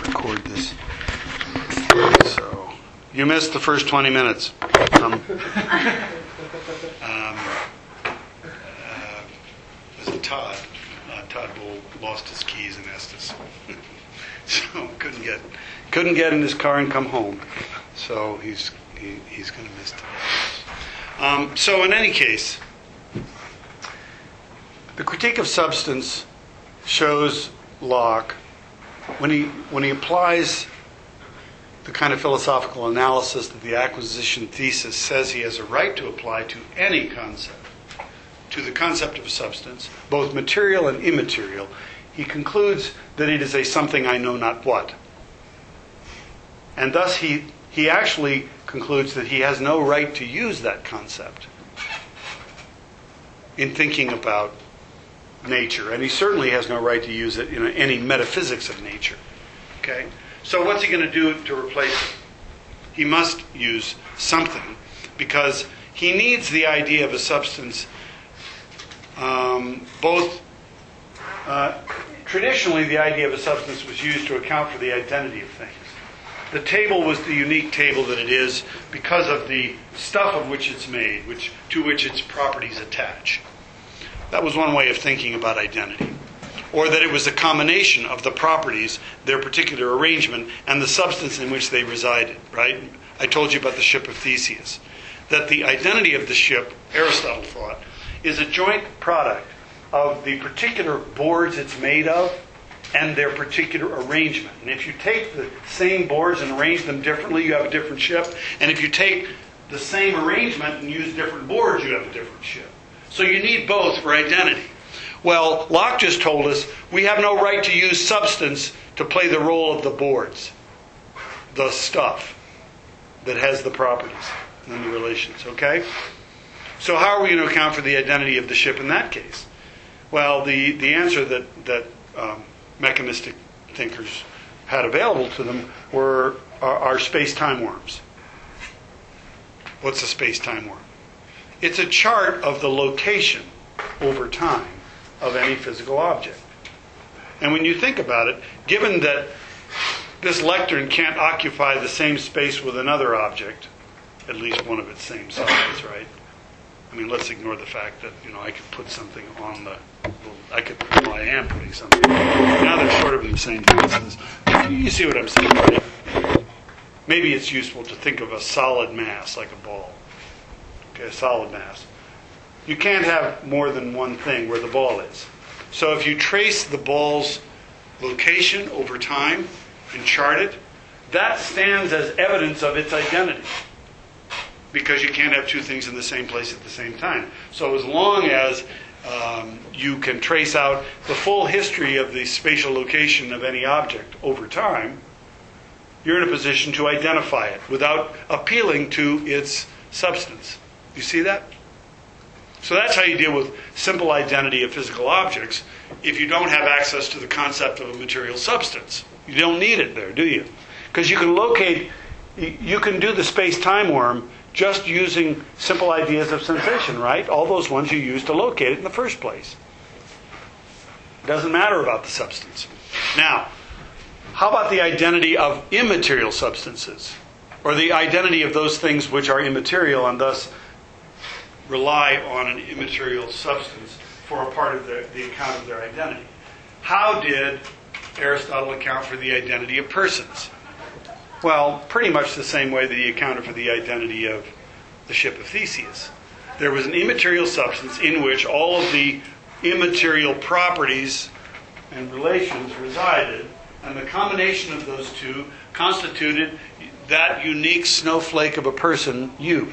record this. So, you missed the first 20 minutes. Was it Todd? Todd Bull lost his keys in Estes. So couldn't get in his car and come home. So he's going to miss today. So in any case, the Critique of Substance shows Locke, when he applies the kind of philosophical analysis that the acquisition thesis says he has a right to apply to any concept, to the concept of a substance, both material and immaterial, he concludes that it is a something I know not what. And thus he actually concludes that he has no right to use that concept in thinking about nature. And he certainly has no right to use it in any metaphysics of nature. Okay? So what's he going to do to replace it? He must use something, because he needs the idea of a substance traditionally, the idea of a substance was used to account for the identity of things. The table was the unique table that it is because of the stuff of which it's made, to which its properties attach. That was one way of thinking about identity. Or that it was a combination of the properties, their particular arrangement, and the substance in which they resided, right? I told you about the ship of Theseus. That the identity of the ship, Aristotle thought, is a joint product of the particular boards it's made of and their particular arrangement. And if you take the same boards and arrange them differently, you have a different ship. And if you take the same arrangement and use different boards, you have a different ship. So you need both for identity. Well, Locke just told us we have no right to use substance to play the role of the boards, the stuff that has the properties and the relations, okay? So how are we going to account for the identity of the ship in that case? Well, the answer that mechanistic thinkers had available to them are space-time worms. What's a space-time worm? It's a chart of the location over time of any physical object. And when you think about it, given that this lectern can't occupy the same space with another object, at least one of its same size, right? I mean, let's ignore the fact that, I could put something on I am putting something. Now they're sort of in the same places. You see what I'm saying, right? Maybe it's useful to think of a solid mass like a ball. Okay, a solid mass. You can't have more than one thing where the ball is. So if you trace the ball's location over time and chart it, that stands as evidence of its identity. Because you can't have two things in the same place at the same time. So as long as you can trace out the full history of the spatial location of any object over time, you're in a position to identify it without appealing to its substance. You see that? So that's how you deal with simple identity of physical objects if you don't have access to the concept of a material substance. You don't need it there, do you? Because you can do the space-time worm just using simple ideas of sensation, right? All those ones you used to locate it in the first place. It doesn't matter about the substance. Now, how about the identity of immaterial substances? Or the identity of those things which are immaterial and thus rely on an immaterial substance for a part of the account of their identity? How did Aristotle account for the identity of persons? Well, pretty much the same way that he accounted for the identity of the ship of Theseus. There was an immaterial substance in which all of the immaterial properties and relations resided, and the combination of those two constituted that unique snowflake of a person, you.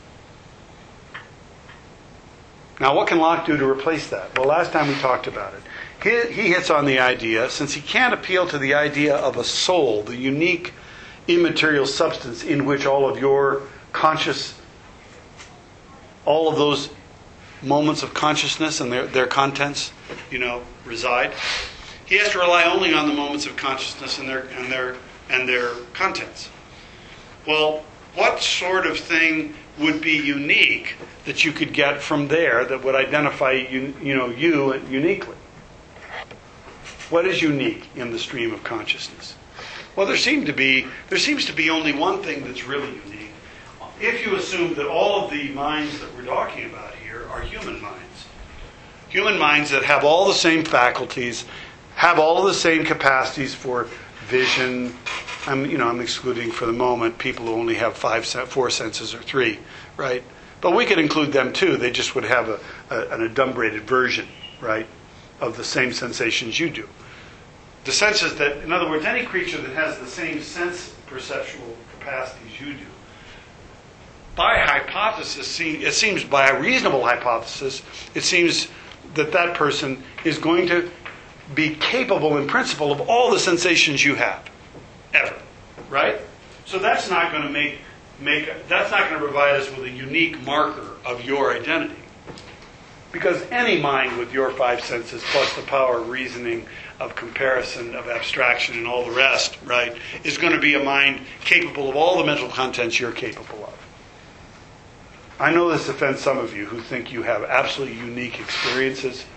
Now, what can Locke do to replace that? Well, last time we talked about it. He hits on the idea, since he can't appeal to the idea of a soul, the unique immaterial substance in which all of your all of those moments of consciousness and their contents, reside. He has to rely only on the moments of consciousness and their contents. Well, what sort of thing would be unique that you could get from there that would identify you uniquely? What is unique in the stream of consciousness? Well, there seems to be only one thing that's really unique. If you assume that all of the minds that we're talking about here are human minds that have all the same faculties, have all of the same capacities for vision. I'm excluding for the moment people who only have 4 senses or 3, right? But we could include them too. They just would have an adumbrated version, right, of the same sensations you do. The senses that, in other words, any creature that has the same sense perceptual capacities you do, by hypothesis, it seems by a reasonable hypothesis, it seems that that person is going to be capable in principle of all the sensations you have, ever, right? So that's not going to that's not going to provide us with a unique marker of your identity. Because any mind with your 5 senses, plus the power of reasoning, of comparison, of abstraction, and all the rest, right, is going to be a mind capable of all the mental contents you're capable of. I know this offends some of you who think you have absolutely unique experiences.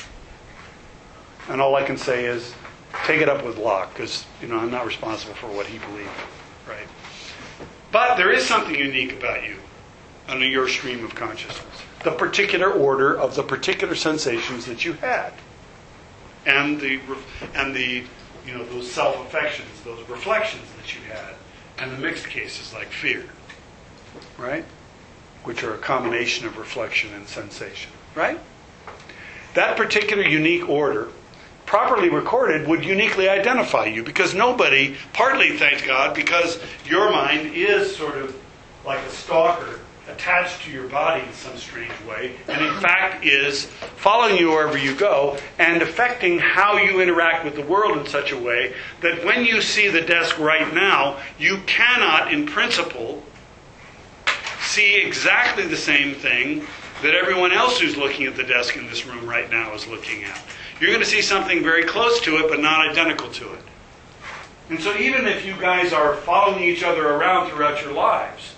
And all I can say is, take it up with Locke, because I'm not responsible for what he believed, right? But there is something unique about you under your stream of consciousness. The particular order of the particular sensations that you had. And those self-affections, those reflections that you had. And the mixed cases like fear, right? Which are a combination of reflection and sensation, right? That particular unique order, properly recorded, would uniquely identify you, because nobody, partly, thank God, because your mind is sort of like a stalker attached to your body in some strange way, and in fact is following you wherever you go and affecting how you interact with the world in such a way that when you see the desk right now, you cannot, in principle, see exactly the same thing that everyone else who's looking at the desk in this room right now is looking at. You're going to see something very close to it, but not identical to it. And so even if you guys are following each other around throughout your lives,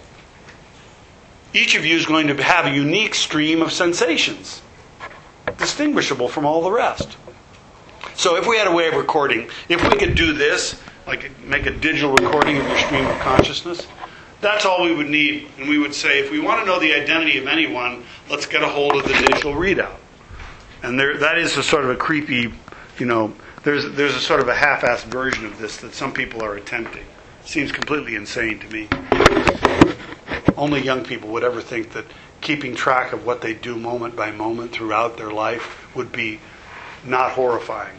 each of you is going to have a unique stream of sensations, distinguishable from all the rest. So if we had a way of recording, if we could do this, like make a digital recording of your stream of consciousness, that's all we would need. And we would say, if we want to know the identity of anyone, let's get a hold of the digital readout. And that is a sort of a creepy, there's a sort of a half-assed version of this that some people are attempting. Seems completely insane to me. Only young people would ever think that keeping track of what they do moment by moment throughout their life would be not horrifying.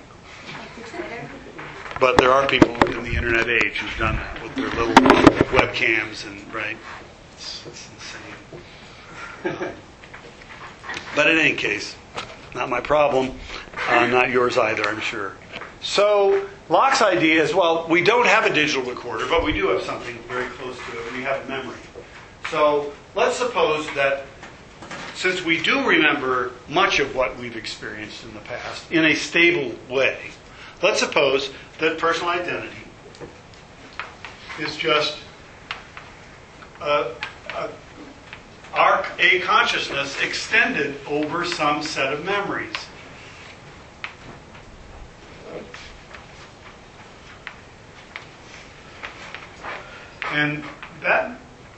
But there are people in the internet age who've done that with their little webcams and, right? It's insane. But in any case, not my problem, not yours either, I'm sure. So Locke's idea is, well, we don't have a digital recorder, but we do have something very close to it. We have memory. So let's suppose that since we do remember much of what we've experienced in the past in a stable way, let's suppose that personal identity is just a consciousness extended over some set of memories. And that,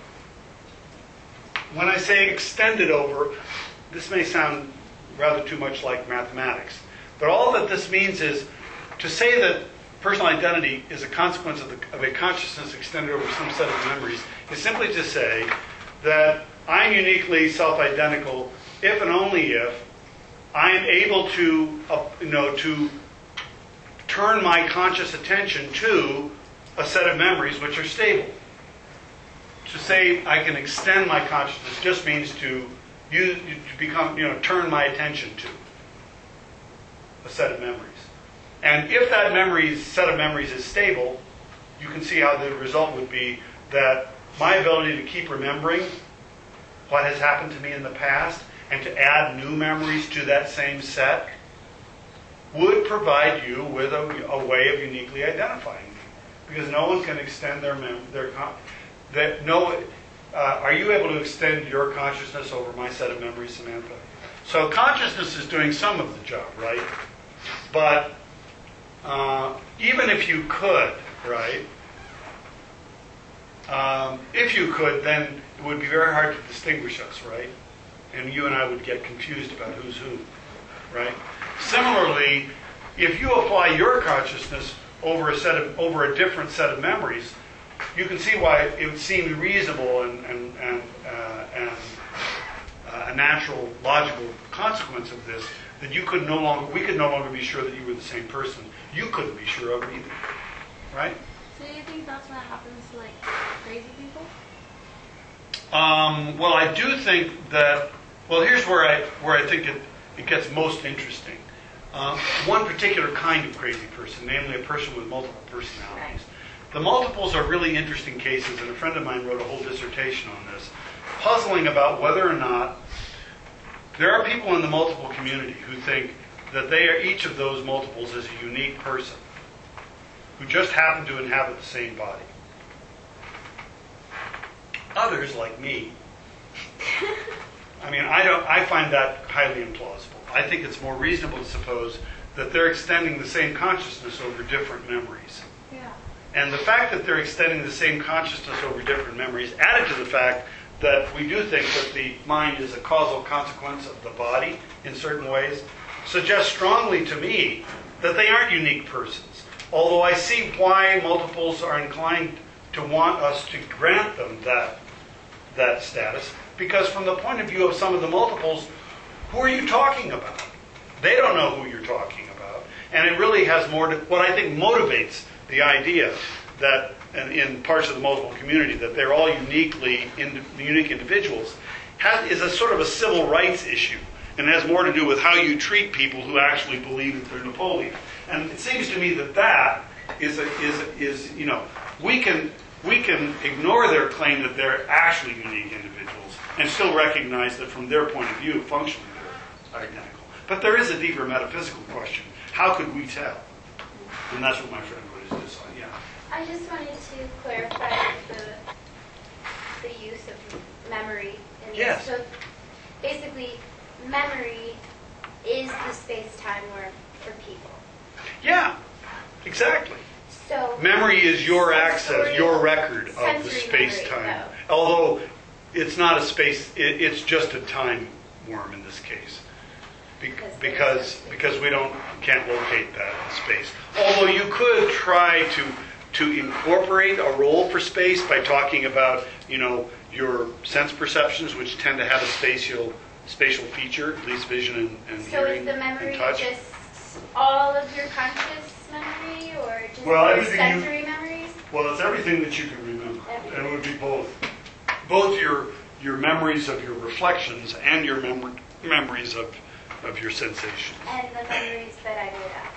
when I say extended over, this may sound rather too much like mathematics. But all that this means is to say that personal identity is a consequence of a consciousness extended over some set of memories is simply to say that I'm uniquely self-identical if and only if I am able to, to turn my conscious attention to a set of memories which are stable. To say I can extend my consciousness just means to turn my attention to a set of memories. And if that set of memories is stable, you can see how the result would be that my ability to keep remembering what has happened to me in the past and to add new memories to that same set would provide you with a way of uniquely identifying me. Because no one can extend are you able to extend your consciousness over my set of memories, Samantha? So consciousness is doing some of the job, right? But even if you could, right? If you could, then it would be very hard to distinguish us, right? And you and I would get confused about who's who, right? Similarly, if you apply your consciousness over a different set of memories, you can see why it would seem reasonable and a natural, logical consequence of this that we could no longer be sure that you were the same person. You couldn't be sure of it either, right? So do you think that's what happens to like crazy people? Well, I do think that. Well, here's where I think it gets most interesting. One particular kind of crazy person, namely a person with multiple personalities. The multiples are really interesting cases, and a friend of mine wrote a whole dissertation on this, puzzling about whether or not there are people in the multiple community who think that they are each of those multiples as a unique person who just happen to inhabit the same body. Others, like me, I find that highly implausible. I think it's more reasonable to suppose that they're extending the same consciousness over different memories. Yeah. And the fact that they're extending the same consciousness over different memories, added to the fact that we do think that the mind is a causal consequence of the body in certain ways, suggests strongly to me that they aren't unique persons. Although I see why multiples are inclined to want us to grant them that status, because from the point of view of some of the multiples, who are you talking about? They don't know who you're talking about. And it really has more to, what I think motivates the idea that in parts of the multiple community that they're all unique individuals is a sort of a civil rights issue, and has more to do with how you treat people who actually believe that they're Napoleon. And it seems to me that is we can ignore their claim that they're actually unique individuals and still recognize that from their point of view, functionally they're identical. But there is a deeper metaphysical question: how could we tell? And that's what my friend wrote his on. Yeah. I just wanted to clarify the use of memory in Yes. this. So basically, memory is the space-time worm for people. Yeah, exactly. So Memory is your access, sensorial- your record of the sensory memory, space-time. though. Although it's not a space, it's just a time worm in this case. Because we can't locate that in space. Although you could try to incorporate a role for space by talking about, your sense perceptions, which tend to have a spatial feature, at least vision and So hearing is the memory and touch. just all of your conscious memory, or just Well, your everything sensory memories? Well, it's everything that you can remember. Everything. And it would be both your memories of your reflections and your memories of your sensations. And the memories that I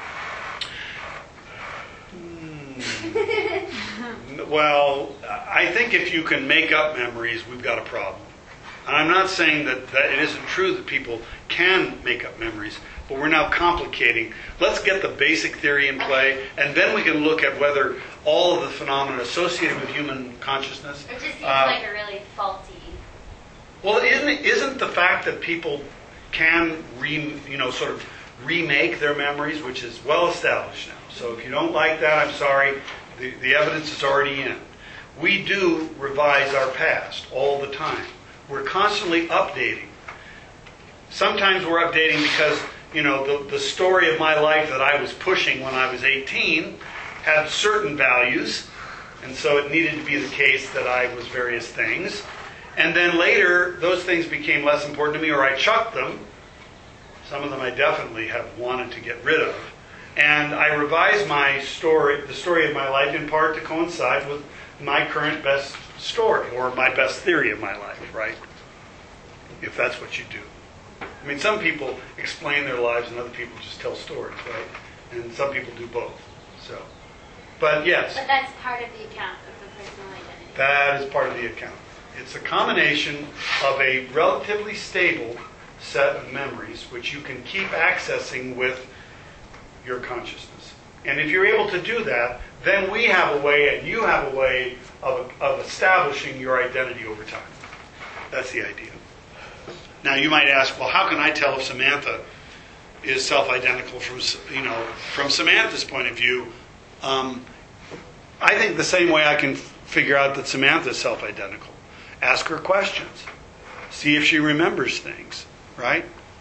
made up. Well, I think if you can make up memories, we've got a problem. And I'm not saying that it isn't true that people can make up memories, but we're now complicating. Let's get the basic theory in play, and then we can look at whether all of the phenomena associated with human consciousness. It just seems like a really faulty. Well, isn't the fact that people can sort of remake their memories, which is well established now. So if you don't like that, I'm sorry. The evidence is already in. We do revise our past all the time. We're constantly updating. Sometimes we're updating because, the story of my life that I was pushing when I was 18 had certain values, and so it needed to be the case that I was various things. And then later, those things became less important to me, or I chucked them. Some of them I definitely have wanted to get rid of. And I revised my story, the story of my life, in part to coincide with my current best story, or my best theory of my life, right? If that's what you do. I mean, some people explain their lives and other people just tell stories, right? And some people do both. So, but yes. But that's part of the account of the personal identity. That is part of the account. It's a combination of a relatively stable set of memories which you can keep accessing with your consciousness. And if you're able to do that, then we have a way, and you have a way of establishing your identity over time. That's the idea. Now you might ask, well, how can I tell if Samantha is self-identical from Samantha's point of view? I I think the same way I can figure out that Samantha's self-identical. Ask her questions. See if she remembers things, right?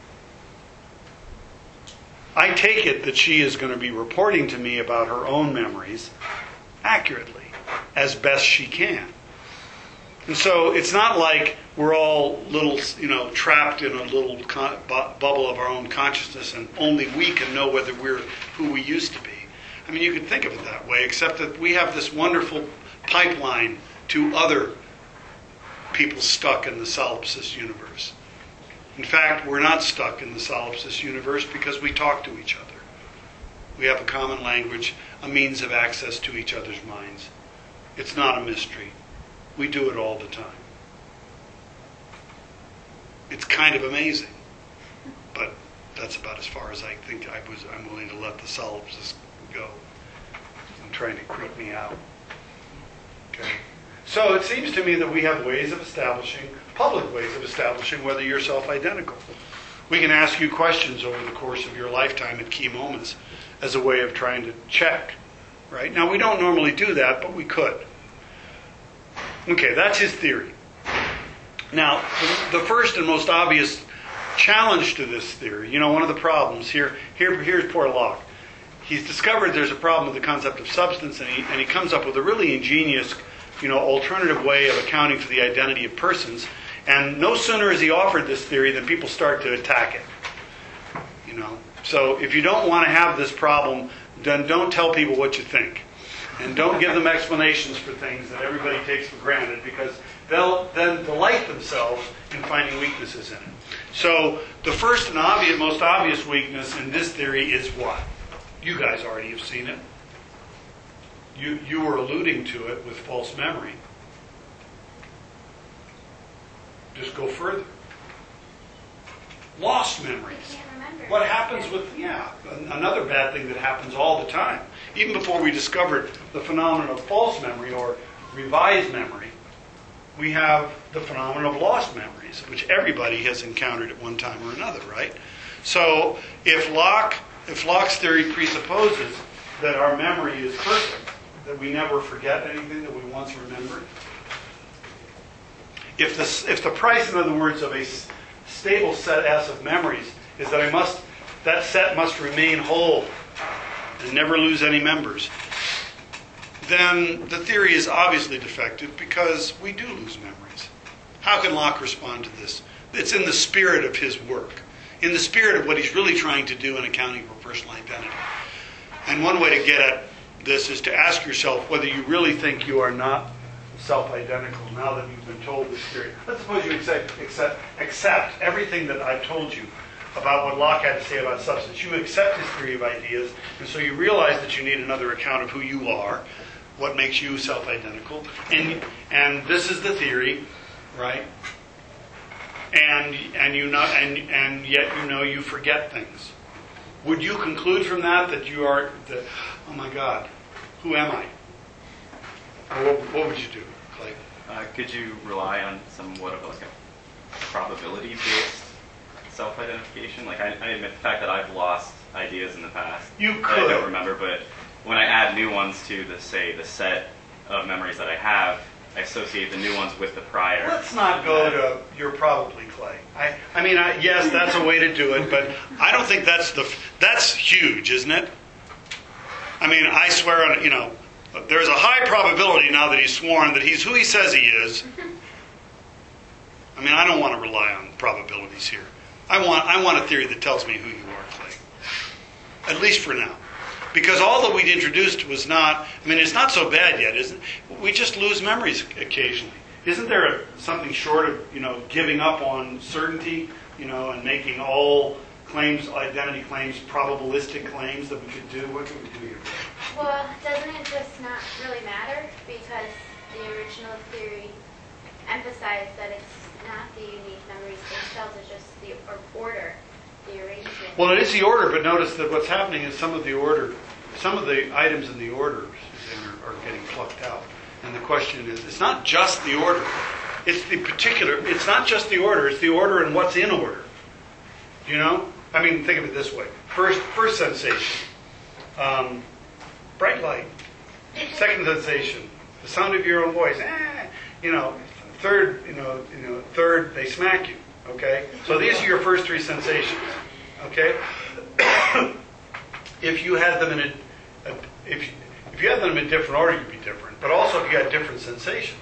I take it that she is going to be reporting to me about her own memories accurately, as best she can. And so it's not like we're all little, trapped in a little bubble of our own consciousness and only we can know whether we're who we used to be. I mean, you could think of it that way, except that we have this wonderful pipeline to other people stuck in the solipsist universe. In fact, we're not stuck in the solipsist universe because we talk to each other. We have a common language, a means of access to each other's minds. It's not a mystery. We do it all the time. It's kind of amazing, but that's about as far as I think I'm willing to let the solipsist go. I'm trying to creep me out. Okay. So it seems to me that we have public ways of establishing whether you're self-identical. We can ask you questions over the course of your lifetime at key moments as a way of trying to check. Right? Now, we don't normally do that, but we could. Okay, that's his theory. Now, the first and most obvious challenge to this theory, one of the problems here's poor Locke. He's discovered there's a problem with the concept of substance, and he comes up with a really ingenious, alternative way of accounting for the identity of persons. And no sooner has he offered this theory than people start to attack it. So if you don't want to have this problem, then don't tell people what you think. And don't give them explanations for things that everybody takes for granted, because they'll then delight themselves in finding weaknesses in it. So the first and most obvious weakness in this theory is what? You guys already have seen it. You were alluding to it with false memory. Just go further. Lost memories. I can't remember. What happens with, another bad thing that happens all the time. Even before we discovered the phenomenon of false memory or revised memory, we have the phenomenon of lost memories, which everybody has encountered at one time or another, right? So if Locke's theory presupposes that our memory is perfect, that we never forget anything that we once remembered, if the price, in other words, of a stable set S of memories is that that set must remain whole and never lose any members, then the theory is obviously defective because we do lose memories. How can Locke respond to this? It's in the spirit of his work, in the spirit of what he's really trying to do in accounting for personal identity. And one way to get at this is to ask yourself whether you really think you are not self-identical now that you've been told this theory. Let's suppose you accept everything that I've told you about what Locke had to say about substance. You accept his theory of ideas, and so you realize that you need another account of who you are, what makes you self-identical, and this is the theory, right? And yet you forget things. Would you conclude from that you are oh my God, who am I? Or what would you do, Clay? Could you rely on somewhat of a probability-based self-identification? Like I admit the fact that I've lost ideas in the past. You that could. I don't remember, but when I add new ones to the set of memories that I have, I associate the new ones with the prior. Let's not go to you're probably Clay. I mean, yes, that's a way to do it, but I don't think that's huge, isn't it? I mean, I swear on there's a high probability now that he's sworn that he's who he says he is. I mean, I don't want to rely on probabilities here. I want a theory that tells me who you are, Clay. At least for now. Because all that we'd introduced was not, it's not so bad yet, isn't it? We just lose memories occasionally. Isn't there something short of, giving up on certainty, and making all claims, identity claims, probabilistic claims that we could do? What could we do here? Well, doesn't it just not really matter? Because the original theory emphasized that it's not the unique memories themselves, it's just the order, the arrangement. Well, it is the order, but notice that what's happening is some of the items in the order are getting plucked out. And the question is, it's not just the order. It's not just the order, it's the order and what's in order. Think of it this way. First sensation. Bright light. Second sensation, the sound of your own voice. Third, third, they smack you. Okay, so these are your first three sensations. Okay, if you had them in if you had them in different order, you'd be different. But also, if you had different sensations.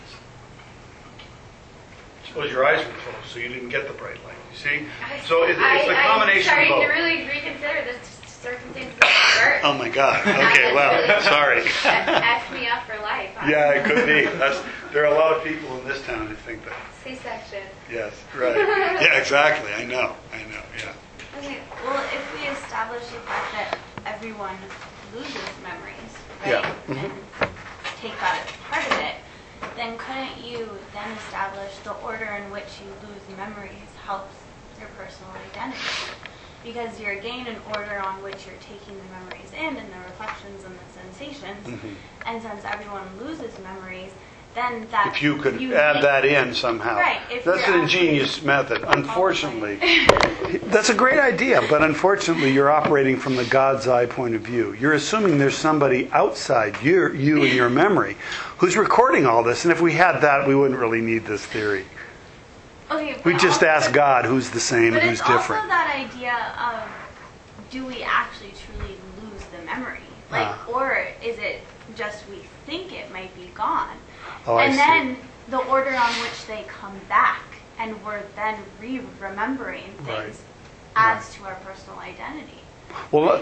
Suppose your eyes were closed, so you didn't get the bright light. You see, so it's a combination of I'm starting both. to really reconsider this circumstances of birth. Oh my God. Okay, well, sorry. F me up for life. Huh? Yeah, it could be. There are a lot of people in this town who think that. C-section. Yes, right. Yeah, exactly. I know. Yeah. Okay, well, if we establish the fact that everyone loses memories, right? Yeah. And take that as part of it, then couldn't you then establish the order in which you lose memories helps your personal identity? Because you're again an order on which you're taking the memories in and the reflections and the sensations. Mm-hmm. And since everyone loses memories, then that If you could add that in somehow. Right, if That's you're an ingenious method. Unfortunately, that's a great idea, but unfortunately you're operating from the God's eye point of view. You're assuming there's somebody outside you and your memory who's recording all this, and if we had that, we wouldn't really need this theory. Okay, We but just also- ask God who's the same But and who's it's different. also that idea of, do we actually truly lose the memory? Or is it just we think it might be gone? Oh, I and see. then the order on which they come back, and we're then remembering things Right. adds to our personal identity. Well,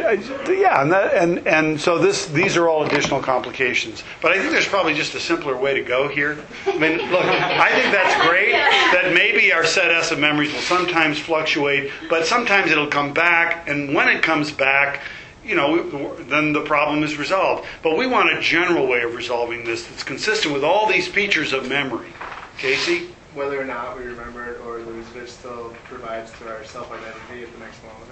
and so these are all additional complications. But I think there's probably just a simpler way to go here. I mean, look, I think that's great that maybe our set S of memories will sometimes fluctuate, but sometimes it'll come back, and when it comes back, then the problem is resolved. But we want a general way of resolving this that's consistent with all these features of memory. Casey? Whether or not we remember it or lose it, it still provides to our self-identity at the next moment.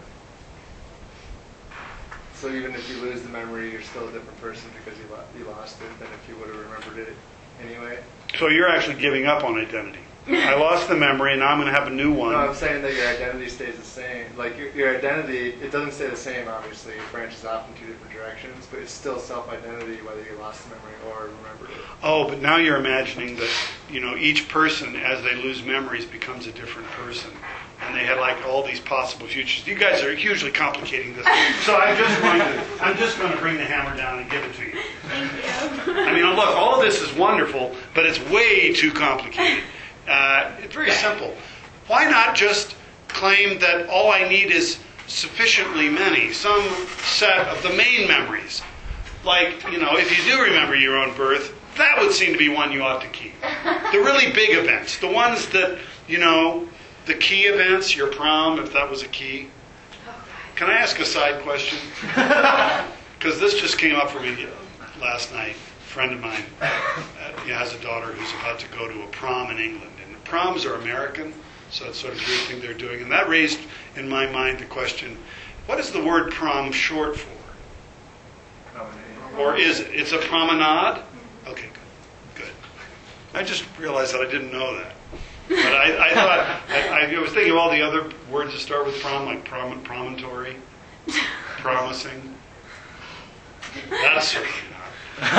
So even if you lose the memory, you're still a different person because you lost it than if you would have remembered it anyway. So you're actually giving up on identity. I lost the memory, and now I'm going to have a new one. No, I'm saying that your identity stays the same. Like your identity, it doesn't stay the same, obviously. It branches off in two different directions, but it's still self-identity whether you lost the memory or remembered it. Oh, but now you're imagining that, each person, as they lose memories, becomes a different person. And they had all these possible futures. You guys are hugely complicating this. So I'm just going to bring the hammer down and give it to you. Thank you. I mean, look, all of this is wonderful, but it's way too complicated. It's very simple. Why not just claim that all I need is sufficiently many, some set of the main memories? Like, if you do remember your own birth, that would seem to be one you ought to keep. The really big events, the ones that, the key events, your prom, if that was a key. Can I ask a side question? Because this just came up for me last night. A friend of mine has a daughter who's about to go to a prom in England. And the proms are American, so it's sort of a weird thing they're doing. And that raised in my mind the question, what is the word prom short for? Or is it? It's a promenade? Okay, good. I just realized that I didn't know that. But I thought, I was thinking of all the other words that start with prom, like promontory, promising. That's certainly not.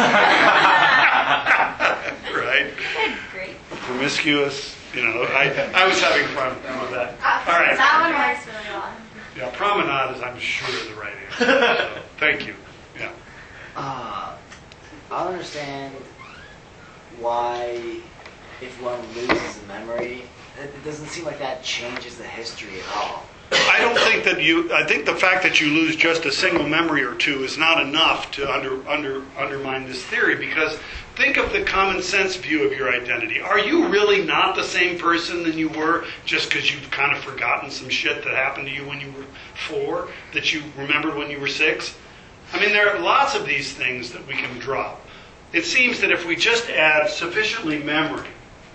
Right? Great. Promiscuous. I was having fun with that. All right. That one works really well. Yeah, promenade is, I'm sure, the right answer. So, thank you. Yeah. I don't understand why, if one loses a memory, it doesn't seem like that changes the history at all. I don't think that I think the fact that you lose just a single memory or two is not enough to undermine this theory, because think of the common sense view of your identity. Are you really not the same person than you were just because you've kind of forgotten some shit that happened to you when you were 4 that you remembered when you were 6? I mean, there are lots of these things that we can drop. It seems that if we just add sufficiently memory,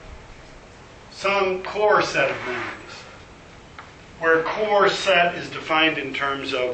some core set of memories, where core set is defined in terms of,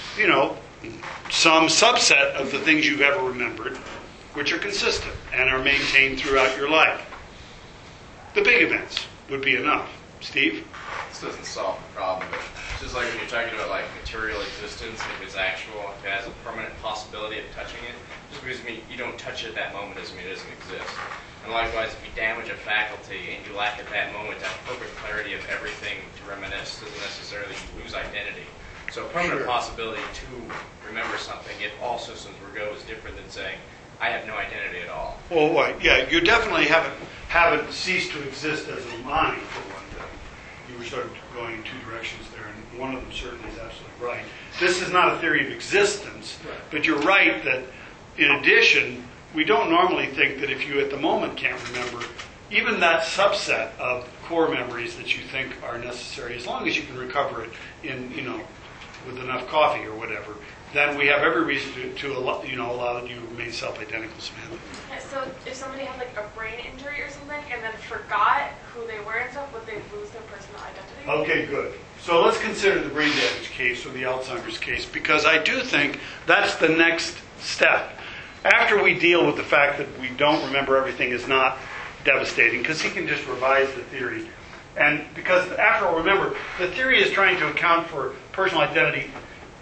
some subset of the things you've ever remembered, which are consistent and are maintained throughout your life. The big events would be enough. Steve? This doesn't solve the problem, but it's just like when you're talking about material existence, if it's actual, if it has a permanent possibility of touching it, just because you don't touch it at that moment doesn't mean it doesn't exist. And likewise, if you damage a faculty and you lack at that moment that perfect clarity of everything to reminisce, doesn't necessarily lose identity. So a permanent possibility to remember something, if all systems were go, is different than saying, I have no identity at all. Well, right, yeah, you definitely haven't ceased to exist as a mind, for one thing. You were sort of going in two directions there, and one of them certainly is absolutely right. This is not a theory of existence, but you're right that, in addition, we don't normally think that if you at the moment can't remember, even that subset of core memories that you think are necessary, as long as you can recover it in, with enough coffee or whatever, then we have every reason to allow that you remain self-identical, Samantha. Yeah, so if somebody had like a brain injury or something and then forgot who they were and stuff, would they lose their personal identity? Okay, good. So let's consider the brain damage case or the Alzheimer's case, because I do think that's the next step. After we deal with the fact that we don't remember everything is not devastating, because he can just revise the theory. And because, after all, remember, the theory is trying to account for personal identity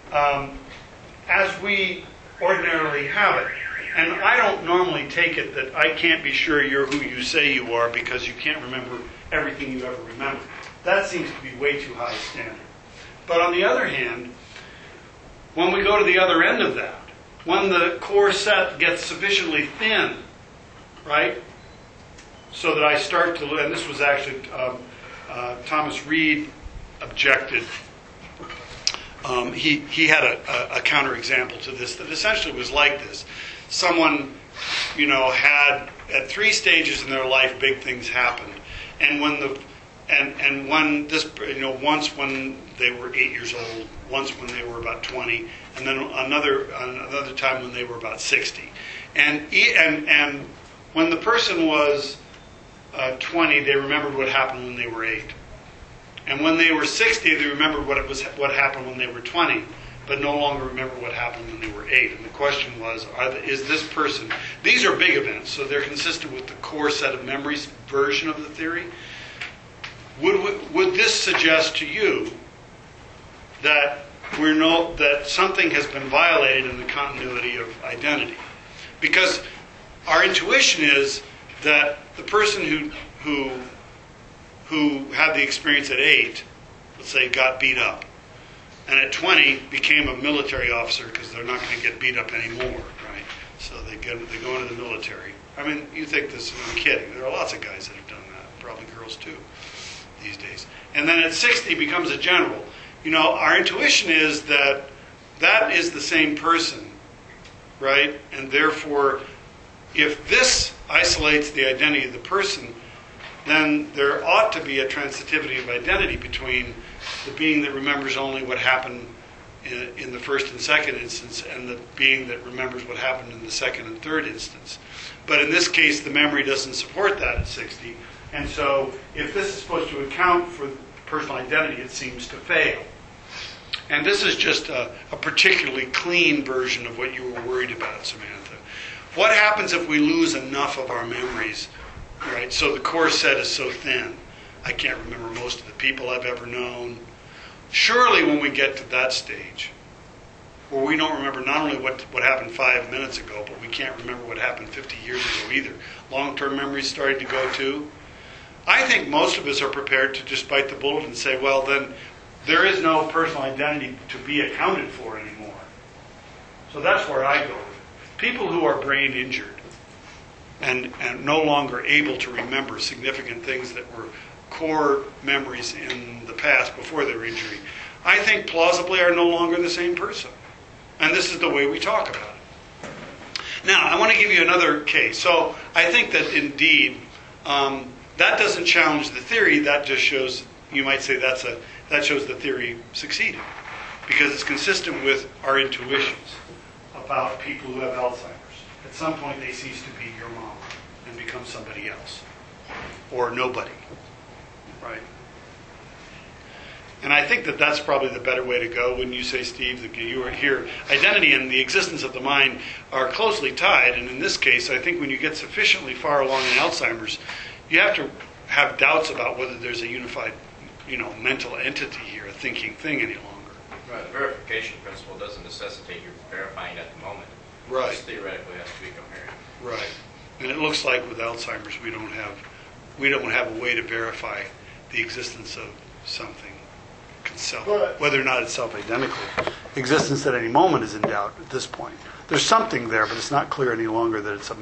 as we ordinarily have it. And I don't normally take it that I can't be sure you're who you say you are because you can't remember everything you ever remember. That seems to be way too high a standard. But on the other hand, when we go to the other end of that, when the core set gets sufficiently thin, right, so that I start to, and this was actually, Thomas Reed objected. He had a counterexample to this that essentially was like this. Someone, had at 3 stages in their life big things happened, and when this, once when they were 8 years old, once when they were about 20, and then another time when they were about 60, and when the person was 20, they remembered what happened when they were 8. And when they were 60, they remembered what happened when they were 20, but no longer remember what happened when they were 8. And the question was, is this person... These are big events, so they're consistent with the core set of memories version of the theory. Would this suggest to you that that something has been violated in the continuity of identity? Because our intuition is that the person who had the experience at 8, let's say, got beat up, and at 20 became a military officer because they're not going to get beat up anymore, right? So they go into the military. I mean, you think this, I'm kidding. There are lots of guys that have done that, probably girls too, these days. And then at 60 becomes a general. Our intuition is that is the same person, right? And therefore, if this isolates the identity of the person, then there ought to be a transitivity of identity between the being that remembers only what happened in the first and second instance and the being that remembers what happened in the second and third instance. But in this case, the memory doesn't support that at 60. And so if this is supposed to account for personal identity, it seems to fail. And this is just a particularly clean version of what you were worried about, Samantha. What happens if we lose enough of our memories? Right, so the core set is so thin. I can't remember most of the people I've ever known. Surely when we get to that stage, where we don't remember not only what happened 5 minutes ago, but we can't remember what happened 50 years ago either. Long-term memory's starting to go too. I think most of us are prepared to just bite the bullet and say, well, then there is no personal identity to be accounted for anymore. So that's where I go. People who are brain injured and no longer able to remember significant things that were core memories in the past before their injury, I think plausibly are no longer the same person. And this is the way we talk about it. Now, I want to give you another case. So I think that indeed, that doesn't challenge the theory. That just shows, you might say that shows the theory succeeded. Because it's consistent with our intuitions about people who have Alzheimer's. At some point they cease to be your mom and become somebody else. Or nobody. Right? And I think that that's probably the better way to go when you say, Steve, that you are here. Identity and the existence of the mind are closely tied. And in this case, I think when you get sufficiently far along in Alzheimer's, you have to have doubts about whether there's a unified, mental entity here, a thinking thing any longer. Right, the verification principle doesn't necessitate you verifying at the moment. Right. Just theoretically has to be coherent. Right. And it looks like with Alzheimer's we don't have a way to verify the existence of something whether or not it's self-identical. Existence at any moment is in doubt at this point. There's something there, but it's not clear any longer that it's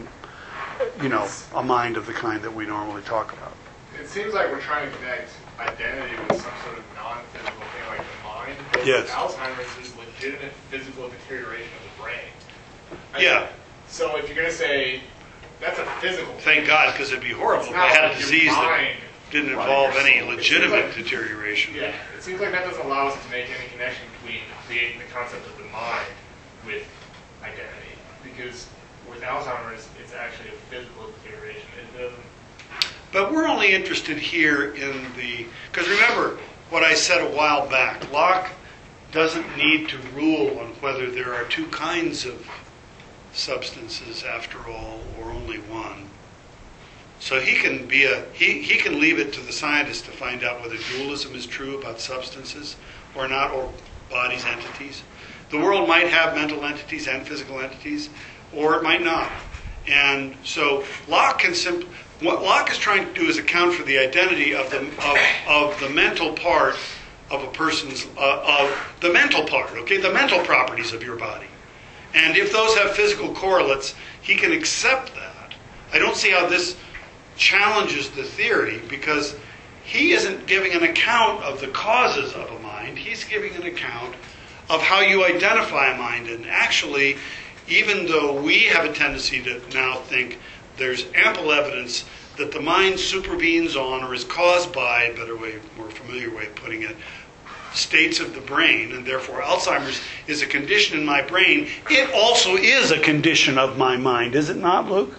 a mind of the kind that we normally talk about. It seems like we're trying to connect identity with some sort of non-physical thing like the mind. But Yes. Alzheimer's is legitimate physical deterioration of the brain. Yeah. So if you're going to say that's a physical Thank God, because it'd be horrible if It's I not had a like your disease that mind. didn't involve any It legitimate seems like- deterioration. Yeah, it seems like that doesn't allow us to make any connection between creating the concept of the mind with identity. Because with Alzheimer's, it's actually a physical deterioration. It doesn't. But we're only interested here in because remember what I said a while back, Locke doesn't need to rule on whether there are two kinds of substances after all, or only one. So he can he can leave it to the scientist to find out whether dualism is true about substances or not, or bodies, entities. The world might have mental entities and physical entities, or it might not. And so what Locke is trying to do is account for the identity of the mental part of a person's of the mental part, okay, the mental properties of your body. And if those have physical correlates, he can accept that. I don't see how this challenges the theory, because he isn't giving an account of the causes of a mind. He's giving an account of how you identify a mind. And actually, even though we have a tendency to now think there's ample evidence that the mind supervenes on or is caused by, a better way, more familiar way of putting it, states of the brain, and therefore Alzheimer's is a condition in my brain, it also is a condition of my mind, is it not, Luke?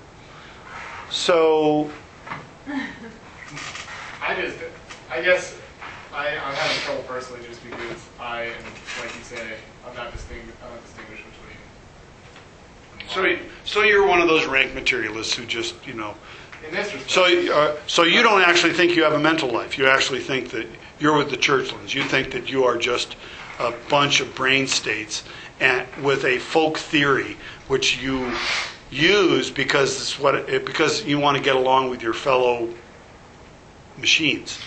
So I guess I'm having trouble personally just because I am, like you say, I'm not distinguished between. So you're one of those rank materialists who just, In this respect. So you don't actually think you have a mental life. You actually think that you're with the Churchlands. You think that you are just a bunch of brain states and with a folk theory which you use because because you want to get along with your fellow machines.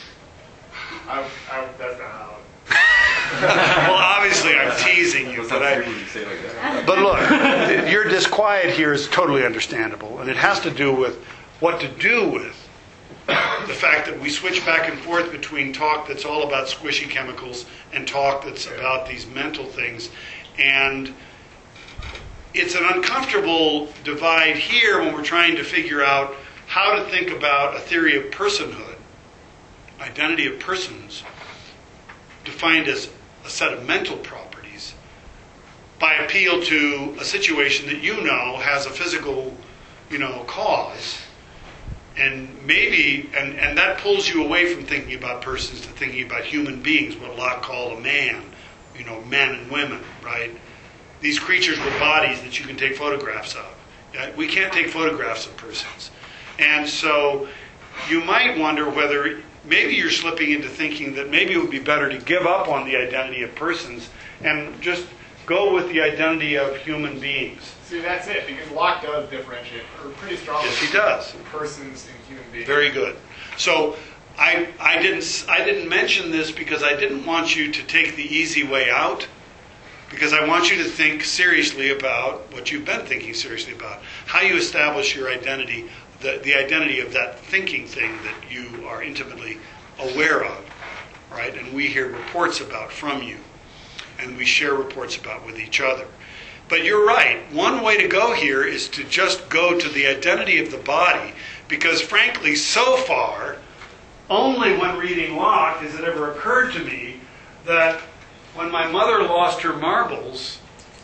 That's not how. Well, obviously I'm teasing you, but look, your disquiet here is totally understandable, and it has to do with what to do with the fact that we switch back and forth between talk that's all about squishy chemicals and talk that's about these mental things. And it's an uncomfortable divide here when we're trying to figure out how to think about a theory of personhood, identity of persons, defined as a set of mental properties, by appeal to a situation that has a physical, cause. And maybe, and that pulls you away from thinking about persons to thinking about human beings, what Locke called a man, men and women, right? These creatures with bodies that you can take photographs of. We can't take photographs of persons. And so you might wonder whether maybe you're slipping into thinking that maybe it would be better to give up on the identity of persons and just go with the identity of human beings. See, that's it, because Locke does differentiate pretty strongly. Yes, he does. Persons and human beings. Very good. So I didn't mention this because I didn't want you to take the easy way out, because I want you to think seriously about what you've been thinking seriously about, how you establish your identity, the identity of that thinking thing that you are intimately aware of, right? And we hear reports about from you, and we share reports about with each other. But you're right. One way to go here is to just go to the identity of the body, because frankly, so far, only when reading Locke has it ever occurred to me that when my mother lost her marbles,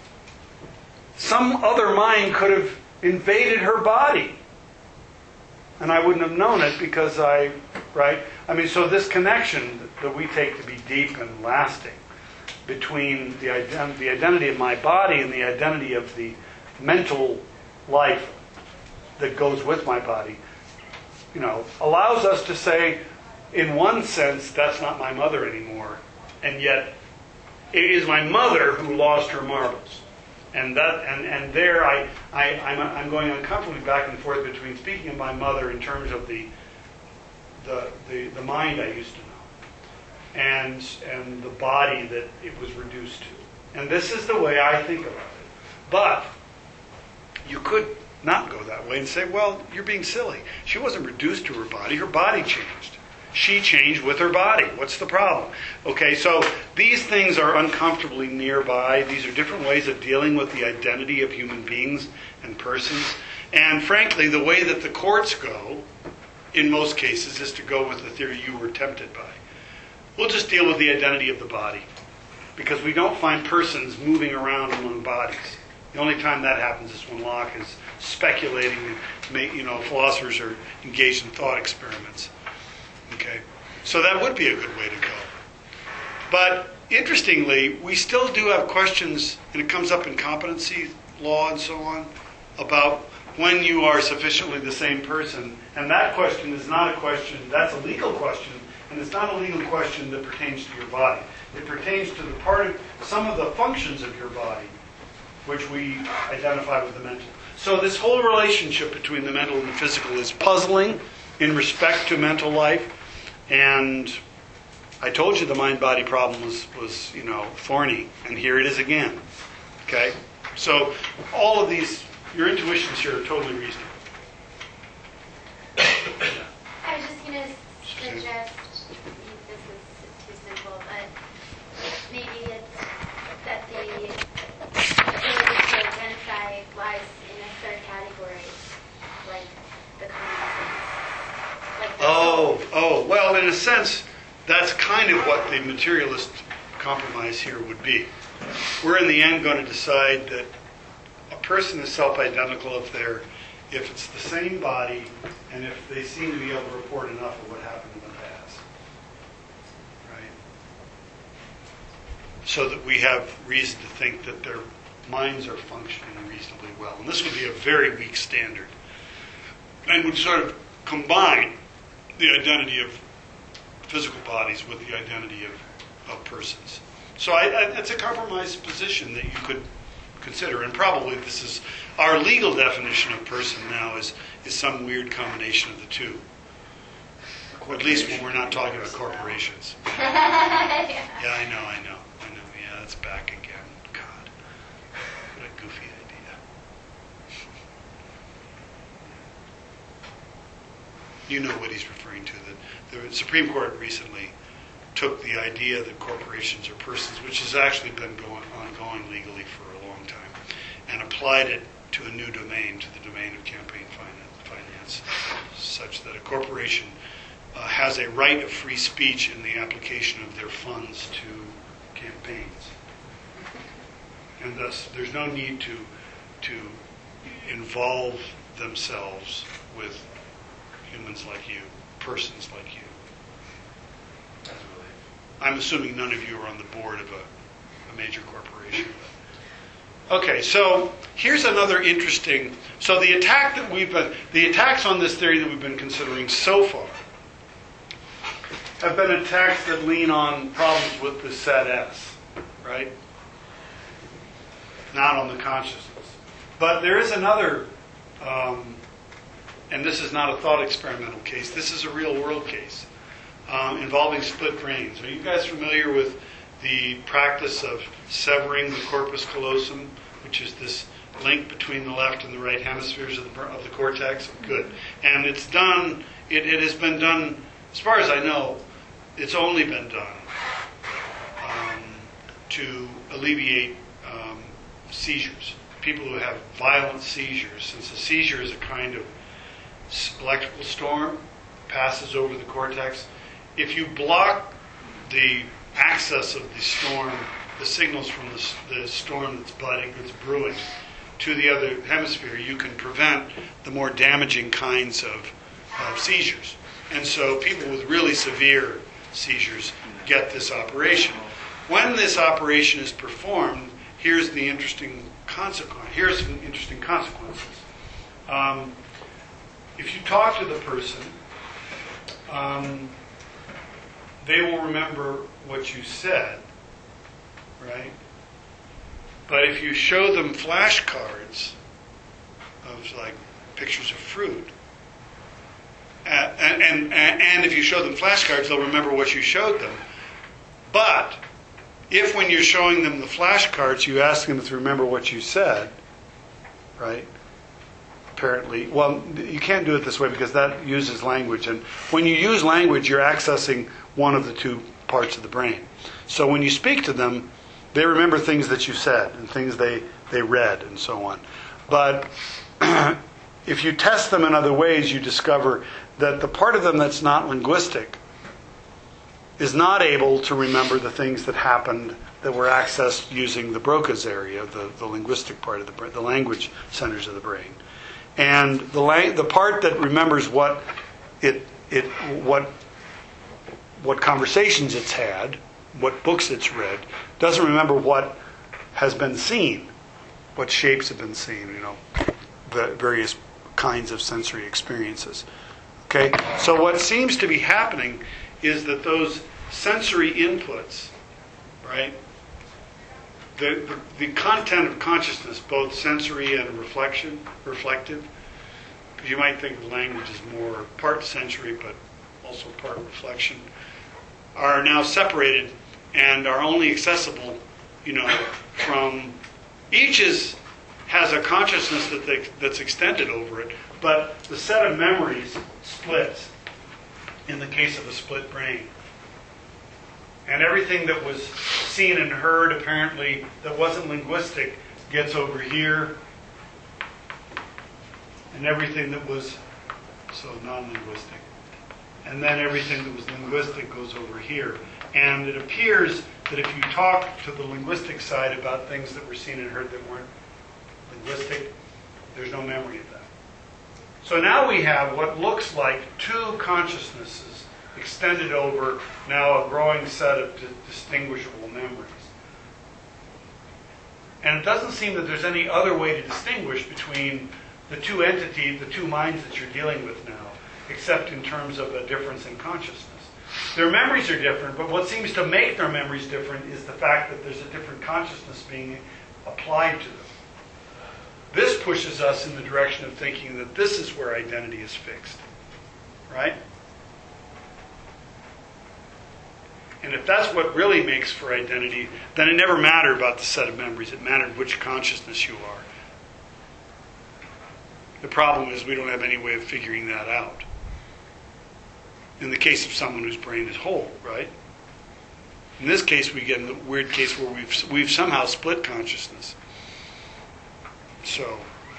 some other mind could have invaded her body. And I wouldn't have known it because so this connection that we take to be deep and lasting between the identity of my body and the identity of the mental life that goes with my body, allows us to say, in one sense, that's not my mother anymore, and yet it is my mother who lost her marbles. And there I'm going uncomfortably back and forth between speaking of my mother in terms of the mind I used to know and the body that it was reduced to. And this is the way I think about it. But you could not go that way and say, well, you're being silly. She wasn't reduced to her body changed. She changed with her body. What's the problem? Okay, so these things are uncomfortably nearby. These are different ways of dealing with the identity of human beings and persons. And frankly, the way that the courts go, in most cases, is to go with the theory you were tempted by. We'll just deal with the identity of the body, because we don't find persons moving around among bodies. The only time that happens is when Locke is speculating, philosophers are engaged in thought experiments. Okay, so that would be a good way to go. But interestingly, we still do have questions, and it comes up in competency law and so on, about when you are sufficiently the same person. And that question is not a question, that's a legal question, and it's not a legal question that pertains to your body. It pertains to some of the functions of your body, which we identify with the mental. So this whole relationship between the mental and the physical is puzzling in respect to mental life. And I told you the mind-body problem was thorny, and here it is again. Okay? So all of these, your intuitions here are totally reasonable. I was just going to suggest, this is too simple, but maybe it's that the ability to identify lies in a third category, like the common sense. Well, in a sense, that's kind of what the materialist compromise here would be. We're in the end going to decide that a person is self-identical if it's the same body and if they seem to be able to report enough of what happened in the past. Right? So that we have reason to think that their minds are functioning reasonably well. And this would be a very weak standard. And would sort of combine the identity of physical bodies with the identity of persons. So it's a compromise position that you could consider. And probably this is our legal definition of person now is some weird combination of the two. At least when we're not talking about corporations. Yeah, I know. Yeah, that's back again. God, what a goofy idea. You know what he's referring to. That the Supreme Court recently took the idea that corporations are persons, which has actually been ongoing legally for a long time, and applied it to a new domain, to the domain of campaign finance, such that a corporation has a right of free speech in the application of their funds to campaigns. And thus, there's no need to involve themselves with humans like you, persons like you. I'm assuming none of you are on the board of a major corporation. Okay, so here's another interesting. So the attacks on this theory that we've been considering so far have been attacks that lean on problems with the set S, right? Not on the consciousness. But there is another, and this is not a thought experimental case. This is a real world case involving split brains. Are you guys familiar with the practice of severing the corpus callosum, which is this link between the left and the right hemispheres of the cortex? Good. And it's done, it has been done, as far as I know, it's only been done to alleviate seizures. People who have violent seizures, since a seizure is a kind of electrical storm, passes over the cortex. If you block the access of the storm, the signals from the storm that's brewing to the other hemisphere, you can prevent the more damaging kinds of seizures. And so people with really severe seizures get this operation. When this operation is performed, here's the interesting consequence. Here's some interesting consequences. If you talk to the person, they will remember what you said, right? But if you show them flashcards of like pictures of fruit, and if you show them flashcards, they'll remember what you showed them. But if when you're showing them the flashcards, you ask them to remember what you said, right? Apparently, well, you can't do it this way because that uses language. And when you use language, you're accessing one of the two parts of the brain. So when you speak to them, they remember things that you said and things they read and so on. But if you test them in other ways, you discover that the part of them that's not linguistic is not able to remember the things that happened that were accessed using the Broca's area, the linguistic part of the brain, the language centers of the brain. And the part that remembers what conversations it's had, what books it's read, doesn't remember what has been seen, what shapes have been seen, the various kinds of sensory experiences. Okay? So what seems to be happening is that those sensory inputs, right? The content of consciousness, both sensory and reflective, because you might think the language is more part sensory but also part reflection, are now separated and are only accessible, from each has a consciousness that's extended over it, but the set of memories splits in the case of a split brain. And everything that was seen and heard, apparently, that wasn't linguistic, gets over here. And everything that was non-linguistic. And then everything that was linguistic goes over here. And it appears that if you talk to the linguistic side about things that were seen and heard that weren't linguistic, there's no memory of that. So now we have what looks like two consciousnesses extended over now a growing set of distinguishable memories. And it doesn't seem that there's any other way to distinguish between the two entities, the two minds that you're dealing with now, except in terms of a difference in consciousness. Their memories are different, but what seems to make their memories different is the fact that there's a different consciousness being applied to them. This pushes us in the direction of thinking that this is where identity is fixed. Right? And if that's what really makes for identity, then it never mattered about the set of memories. It mattered which consciousness you are. The problem is we don't have any way of figuring that out. In the case of someone whose brain is whole, right? In this case, we get in the weird case where we've somehow split consciousness. So,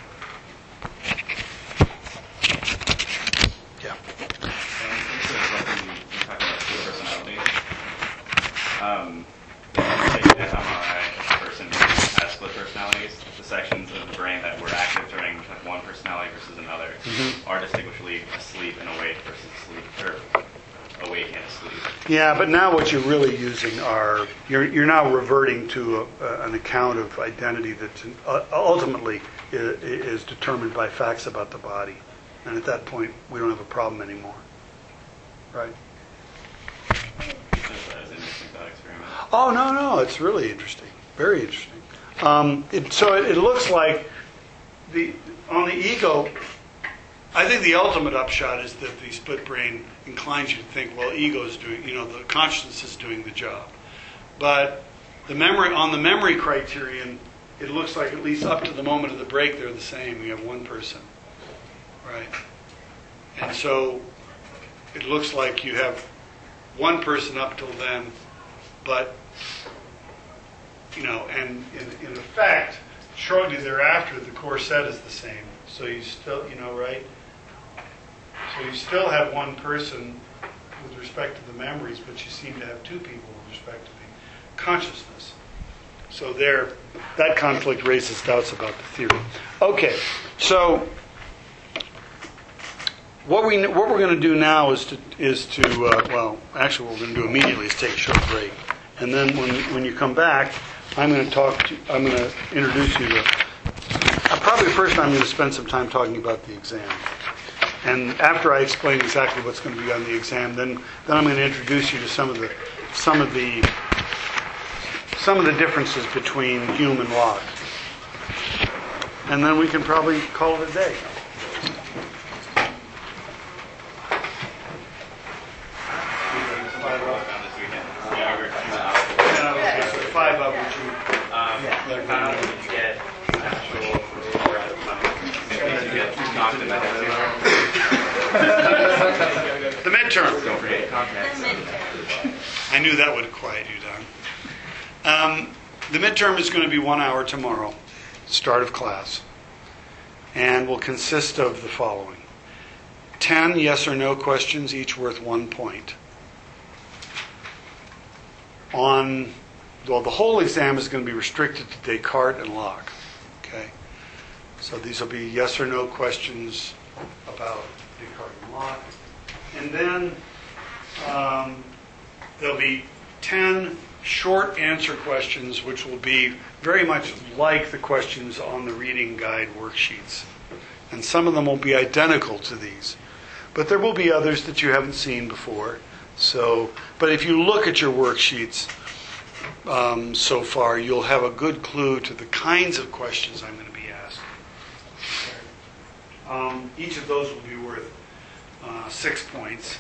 yeah. Taking an MRI of a person who has split personalities, the sections of the brain that were active during one personality versus another are distinguishably asleep and awake versus asleep, or awake and asleep. Yeah, but now what you're really using are, you're now reverting to an account of identity that ultimately is determined by facts about the body. And at that point, we don't have a problem anymore. Right? Oh, no, it's really interesting. Very interesting. So it looks like on the ego, I think the ultimate upshot is that the split brain inclines you to think, well, ego is doing, the consciousness is doing the job. But on the memory criterion, it looks like at least up to the moment of the break, they're the same. We have one person. Right? And so it looks like you have one person up till then, but, and in effect, shortly thereafter, the core set is the same. So you still, right? So you still have one person with respect to the memories, but you seem to have two people with respect to the consciousness. So that conflict raises doubts about the theory. Okay, so what we're going to do now is to actually what we're going to do immediately is take a short break, and then when you come back, I'm going to introduce you to. Probably first I'm going to spend some time talking about the exam, and after I explain exactly what's going to be on the exam, then I'm going to introduce you to some of the some of the differences between Hume and Locke. And then we can probably call it a day. So 5 up, which you... The midterm. Don't forget contacts. I knew that would quiet you down. The midterm is going to be 1 hour tomorrow, start of class, and will consist of the following. 10 yes or no questions, each worth 1 point. The whole exam is going to be restricted to Descartes and Locke. Okay? So these will be yes or no questions about Descartes and Locke. And then there'll be 10 short answer questions, which will be very much like the questions on the reading guide worksheets. And some of them will be identical to these. But there will be others that you haven't seen before. But if you look at your worksheets so far, you'll have a good clue to the kinds of questions I'm going to be asking. Each of those will be worth 6 points.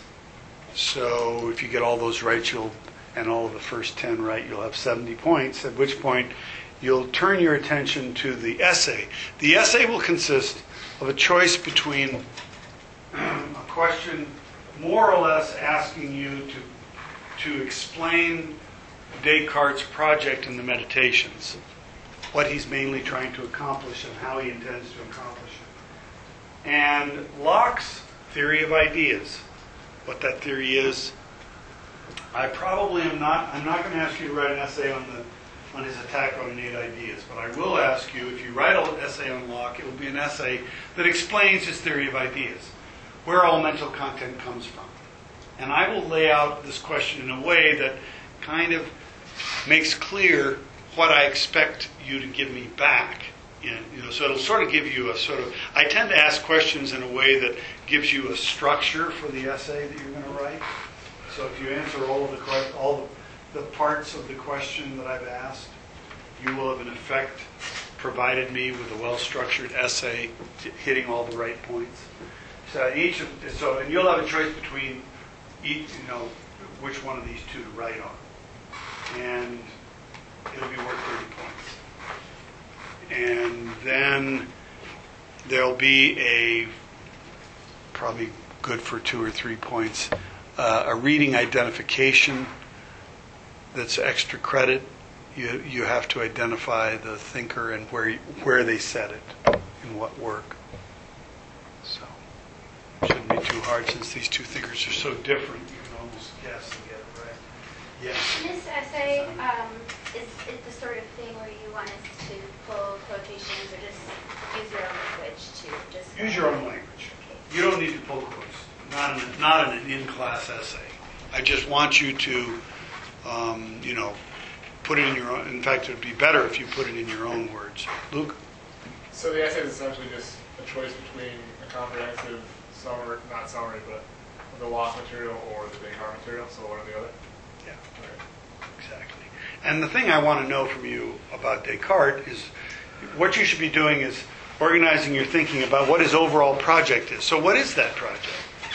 So if you get all those right, and all of the first 10 right, you'll have 70 points, at which point you'll turn your attention to the essay. The essay will consist of a choice between a question more or less asking you to explain Descartes' project in the Meditations, what he's mainly trying to accomplish and how he intends to accomplish it. And Locke's theory of ideas, what that theory is. I'm not going to ask you to write an essay on his attack on innate ideas, but I will ask you, if you write an essay on Locke, it will be an essay that explains his theory of ideas, where all mental content comes from. And I will lay out this question in a way that kind of makes clear what I expect you to give me back. So it'll sort of give you I tend to ask questions in a way that gives you a structure for the essay that you're going to write. So if you answer all the parts of the question that I've asked, you will have in effect provided me with a well-structured essay hitting all the right points. And you'll have a choice between which one of these two to write on. And it'll be worth 30 points. And then there'll be probably good for 2 or 3 points, a reading identification that's extra credit. You have to identify the thinker and where they said it, in what work. So it shouldn't be too hard since these two thinkers are so different. You can almost guess and get it right. Yes. This essay, is it the sort of thing where you want us to pull quotations or just use your own language to just... Use your own language. You don't need to pull quotes. Not in an in-class essay. I just want you to, put it in your own... In fact, it would be better if you put it in your own words. Luke? So the essay is essentially just a choice between a comprehensive summary, not summary, but the Locke material or the Descartes material, so one or the other? Yeah, exactly. And the thing I want to know from you about Descartes is what you should be doing is organizing your thinking about what his overall project is. So what is that project?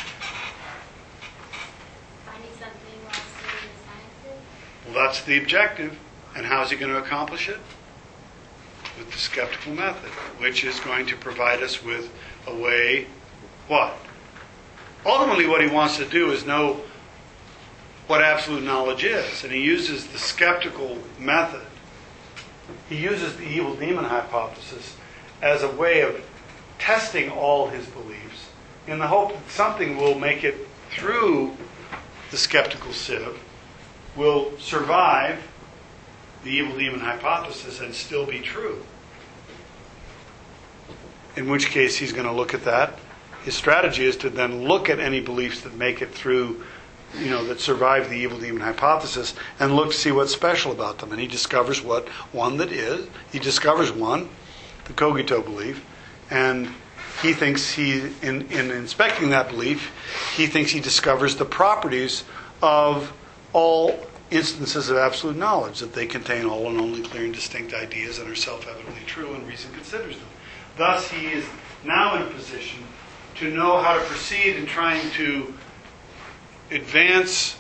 Finding something while studying the sciences? Well, that's the objective. And how is he going to accomplish it? With the skeptical method, which is going to provide us with a way, what? Ultimately, what he wants to do is know what absolute knowledge is. And he uses the skeptical method. He uses the evil demon hypothesis as a way of testing all his beliefs in the hope that something will make it through the skeptical sieve, will survive the evil demon hypothesis and still be true. In which case he's going to look at that. His strategy is to then look at any beliefs that make it through, that survive the evil demon hypothesis and look to see what's special about them. And he discovers one that is. He discovers one, the cogito belief, and he thinks in inspecting that belief, he thinks he discovers the properties of all instances of absolute knowledge, that they contain all and only clear and distinct ideas and are self-evidently true, and reason considers them. Thus, he is now in a position to know how to proceed in trying to advance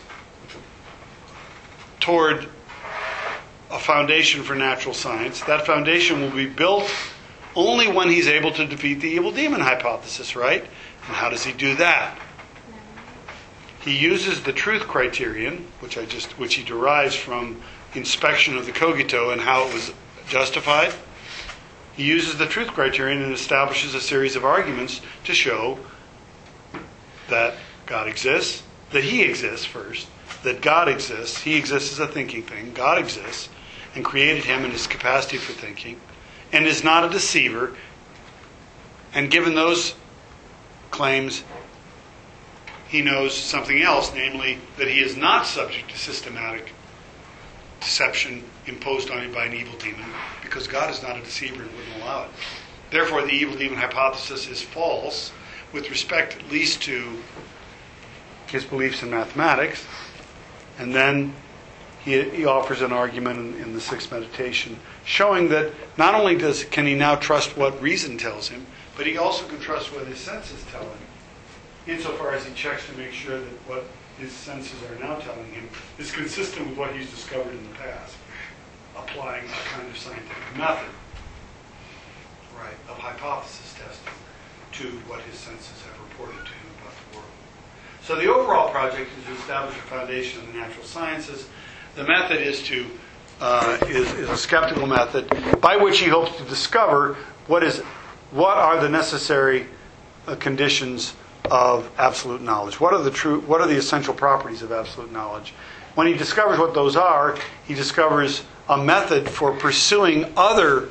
toward a foundation for natural science. That foundation will be built only when he's able to defeat the evil demon hypothesis, right? And how does he do that? He uses the truth criterion, which he derives from inspection of the cogito and how it was justified. He uses the truth criterion and establishes a series of arguments to show that God exists, that he exists first, that God exists, he exists as a thinking thing, God exists, and created him in his capacity for thinking, and is not a deceiver. And given those claims, he knows something else, namely that he is not subject to systematic deception imposed on him by an evil demon, because God is not a deceiver and wouldn't allow it. Therefore, the evil demon hypothesis is false with respect at least to his beliefs in mathematics. And then he offers an argument in the sixth meditation showing that not only can he now trust what reason tells him, but he also can trust what his senses tell him, insofar as he checks to make sure that what his senses are now telling him is consistent with what he's discovered in the past, applying a kind of scientific method, right, of hypothesis testing to what his senses have reported to him about the world. So the overall project is to establish a foundation of the natural sciences. The method is a skeptical method by which he hopes to discover what are the necessary conditions of absolute knowledge. What are the essential properties of absolute knowledge? When he discovers what those are, he discovers a method for pursuing other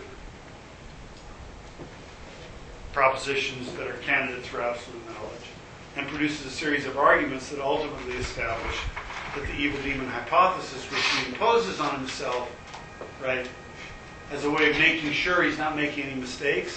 propositions that are candidates for absolute knowledge, and produces a series of arguments that ultimately establish that the evil demon hypothesis, which he imposes on himself, right, as a way of making sure he's not making any mistakes,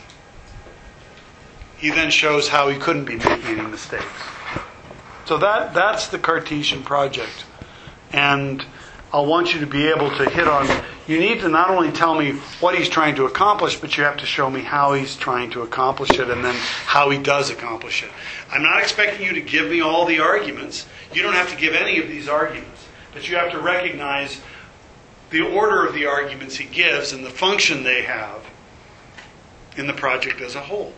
he then shows how he couldn't be making any mistakes. So that's the Cartesian project. And I want you to be able to hit on, you need to not only tell me what he's trying to accomplish, but you have to show me how he's trying to accomplish it and then how he does accomplish it. I'm not expecting you to give me all the arguments. You don't have to give any of these arguments. But you have to recognize the order of the arguments he gives and the function they have in the project as a whole.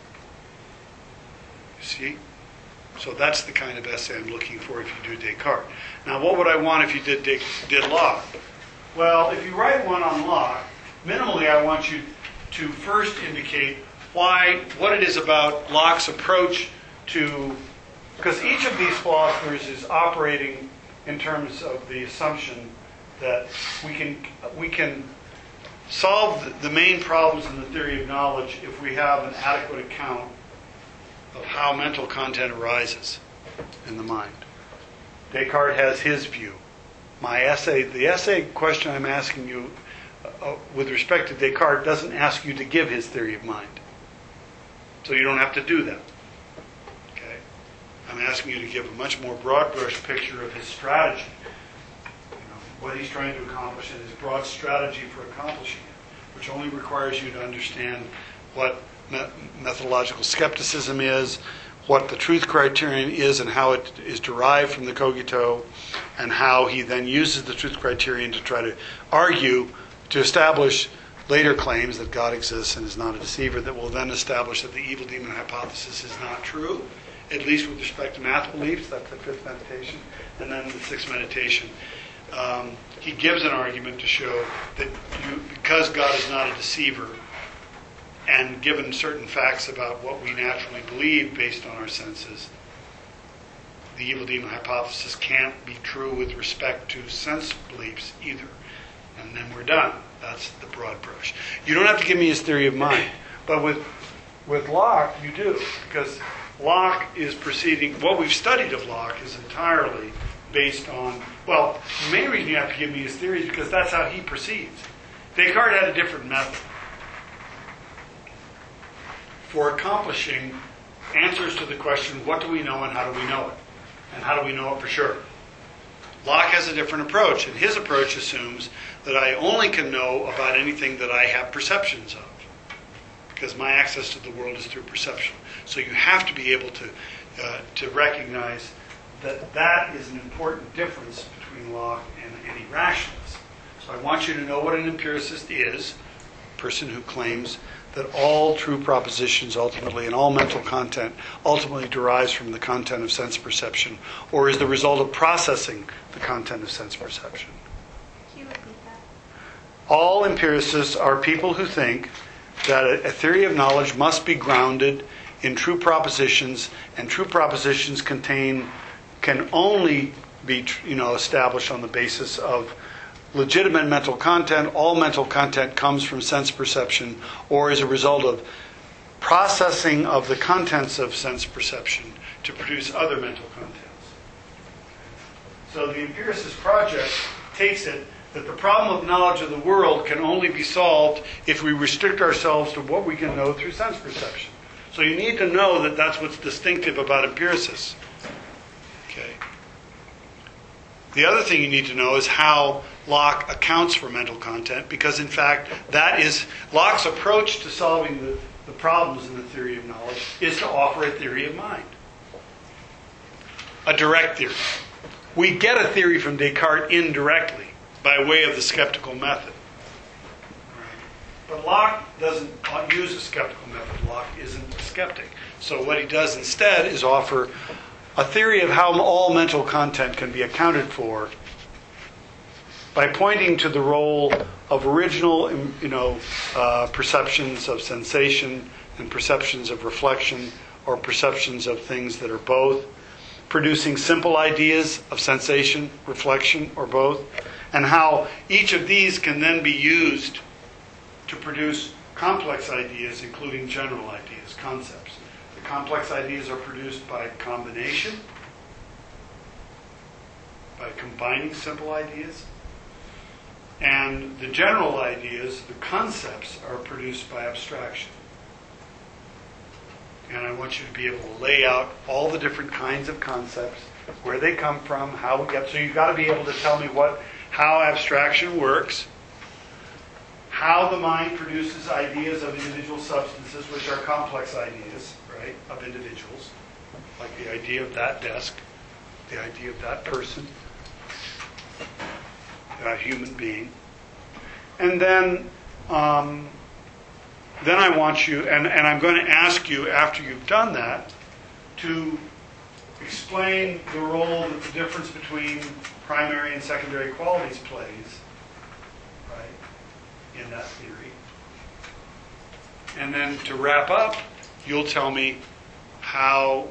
You see? So that's the kind of essay I'm looking for if you do Descartes. Now, what would I want if you did Locke? Well, if you write one on Locke, minimally I want you to first indicate what it is about Locke's approach to, because each of these philosophers is operating in terms of the assumption that we can solve the main problems in the theory of knowledge if we have an adequate account of how mental content arises in the mind. Descartes has his view. The essay question I'm asking you with respect to Descartes doesn't ask you to give his theory of mind. So you don't have to do that. Okay? I'm asking you to give a much more broad brush picture of his strategy. What he's trying to accomplish and his broad strategy for accomplishing it, which only requires you to understand what methodological skepticism is, what the truth criterion is and how it is derived from the cogito, and how he then uses the truth criterion to try to argue, to establish later claims that God exists and is not a deceiver, that will then establish that the evil demon hypothesis is not true, at least with respect to math beliefs. That's the fifth meditation. And then the sixth meditation, he gives an argument to show that because God is not a deceiver, and given certain facts about what we naturally believe based on our senses, the evil demon hypothesis can't be true with respect to sense beliefs either. And then we're done. That's the broad brush. You don't have to give me his theory of mind. But with Locke, you do. Because Locke is proceeding, what we've studied of Locke is entirely based on, well, the main reason you have to give me his theory is because that's how he proceeds. Descartes had a different method for accomplishing answers to the question, what do we know and how do we know it? And how do we know it for sure? Locke has a different approach, and his approach assumes that I only can know about anything that I have perceptions of, because my access to the world is through perception. So you have to be able to recognize that that is an important difference between Locke and any rationalist. So I want you to know what an empiricist is, a person who claims that all true propositions ultimately and all mental content ultimately derives from the content of sense perception or is the result of processing the content of sense perception. Can you repeat that? All empiricists are people who think that a theory of knowledge must be grounded in true propositions, and true propositions can only be established on the basis of legitimate mental content. All mental content comes from sense perception or is a result of processing of the contents of sense perception to produce other mental contents. So the empiricist project takes it that the problem of knowledge of the world can only be solved if we restrict ourselves to what we can know through sense perception. So you need to know that that's what's distinctive about empiricists. Okay. The other thing you need to know is how Locke accounts for mental content, because in fact that is Locke's approach to solving the problems in the theory of knowledge is to offer a theory of mind. A direct theory. We get a theory from Descartes indirectly by way of the skeptical method. But Locke doesn't use a skeptical method. Locke isn't a skeptic. So what he does instead is offer a theory of how all mental content can be accounted for by pointing to the role of original, perceptions of sensation and perceptions of reflection or perceptions of things that are both, producing simple ideas of sensation, reflection, or both, and how each of these can then be used to produce complex ideas, including general ideas, concepts. The complex ideas are produced by combination, by combining simple ideas, and the general ideas, the concepts, are produced by abstraction. And I want you to be able to lay out all the different kinds of concepts, where they come from, how we get. So you've got to be able to tell me how abstraction works, how the mind produces ideas of individual substances, which are complex ideas, right, of individuals, like the idea of that desk, the idea of that person, that human being. And then I want you, and I'm going to ask you after you've done that, to explain the role that the difference between primary and secondary qualities plays, right, in that theory. And then to wrap up, you'll tell me how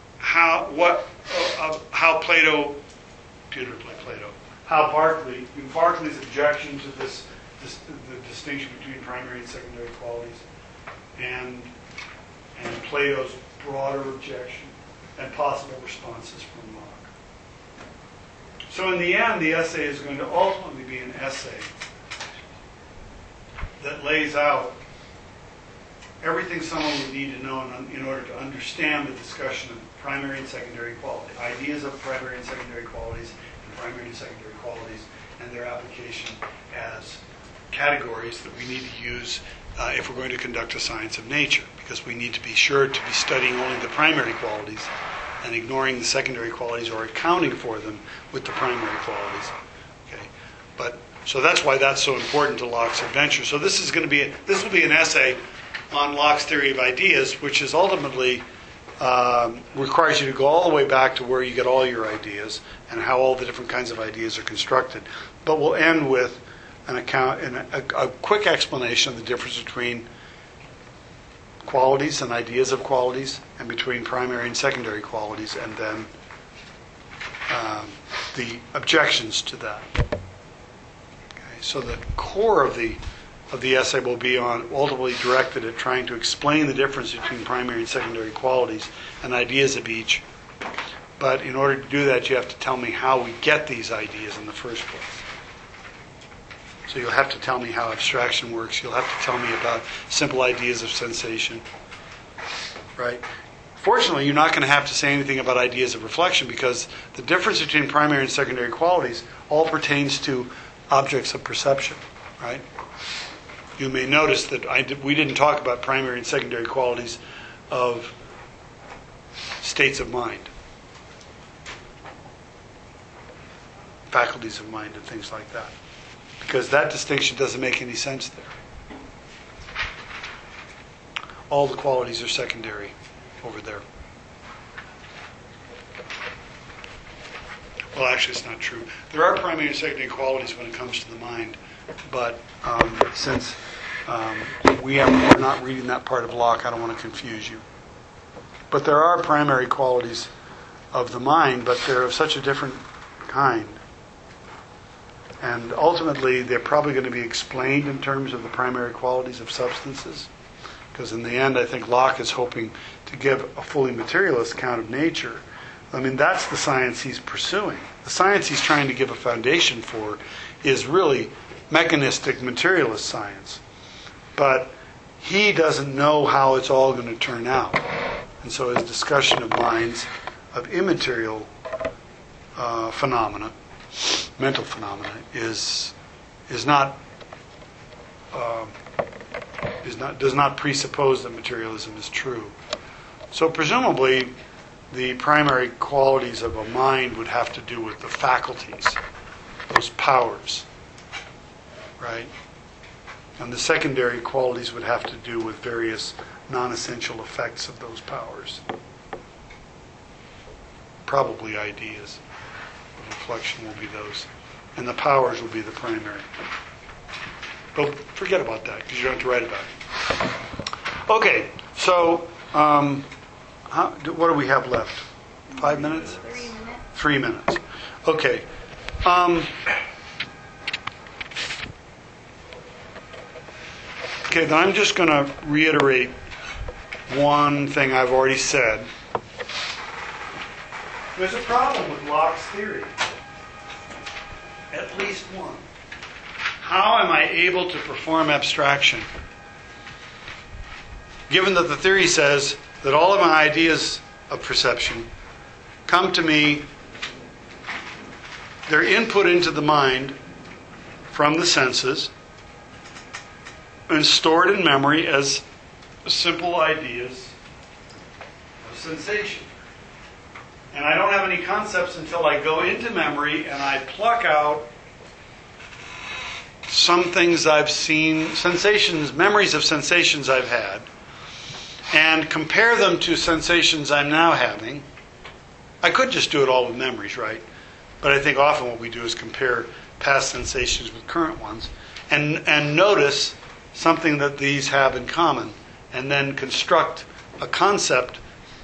Berkeley's objection to the distinction between primary and secondary qualities, and Plato's broader objection, and possible responses from Locke. So in the end, the essay is going to ultimately be an essay that lays out everything someone would need to know in order to understand the discussion of primary and secondary quality, ideas of primary and secondary qualities, and primary and secondary qualities, and their application as categories that we need to use if we're going to conduct a science of nature, because we need to be sure to be studying only the primary qualities and ignoring the secondary qualities or accounting for them with the primary qualities. Okay, so that's why that's so important to Locke's adventure. So this will be an essay on Locke's theory of ideas, which is ultimately requires you to go all the way back to where you get all your ideas and how all the different kinds of ideas are constructed. But we'll end with an account and a quick explanation of the difference between qualities and ideas of qualities, and between primary and secondary qualities, and then the objections to that. Okay, so the core of the essay will be ultimately directed at trying to explain the difference between primary and secondary qualities and ideas of each. But in order to do that, you have to tell me how we get these ideas in the first place. So you'll have to tell me how abstraction works. You'll have to tell me about simple ideas of sensation, right? Fortunately, you're not going to have to say anything about ideas of reflection because the difference between primary and secondary qualities all pertains to objects of perception, right? You may notice that we didn't talk about primary and secondary qualities of states of mind, faculties of mind, and things like that, because that distinction doesn't make any sense there. All the qualities are secondary over there. Well, actually, it's not true. There are primary and secondary qualities when it comes to the mind, but since we're not reading that part of Locke, I don't want to confuse you. But there are primary qualities of the mind, but they're of such a different kind. And ultimately, they're probably going to be explained in terms of the primary qualities of substances. Because in the end, I think Locke is hoping to give a fully materialist account of nature. I mean, that's the science he's pursuing. The science he's trying to give a foundation for is really mechanistic materialist science. But he doesn't know how it's all going to turn out. And so his discussion of minds, of immaterial phenomena, mental phenomena, does not presuppose that materialism is true. So presumably, the primary qualities of a mind would have to do with the faculties, those powers, right? And the secondary qualities would have to do with various non-essential effects of those powers. Probably ideas. The reflection will be those. And the powers will be the primary. But forget about that, because you don't have to write about it. Okay, so what do we have left? 5 minutes? 3 minutes. 3 minutes. Okay. Okay, then I'm just going to reiterate one thing I've already said. There's a problem with Locke's theory. At least one. How am I able to perform abstraction? Given that the theory says that all of my ideas of perception come to me, they're input into the mind from the senses and stored in memory as simple ideas of sensation. And I don't have any concepts until I go into memory and I pluck out some things I've seen, sensations, memories of sensations I've had, and compare them to sensations I'm now having. I could just do it all with memories, right? But I think often what we do is compare past sensations with current ones and notice something that these have in common, and then construct a concept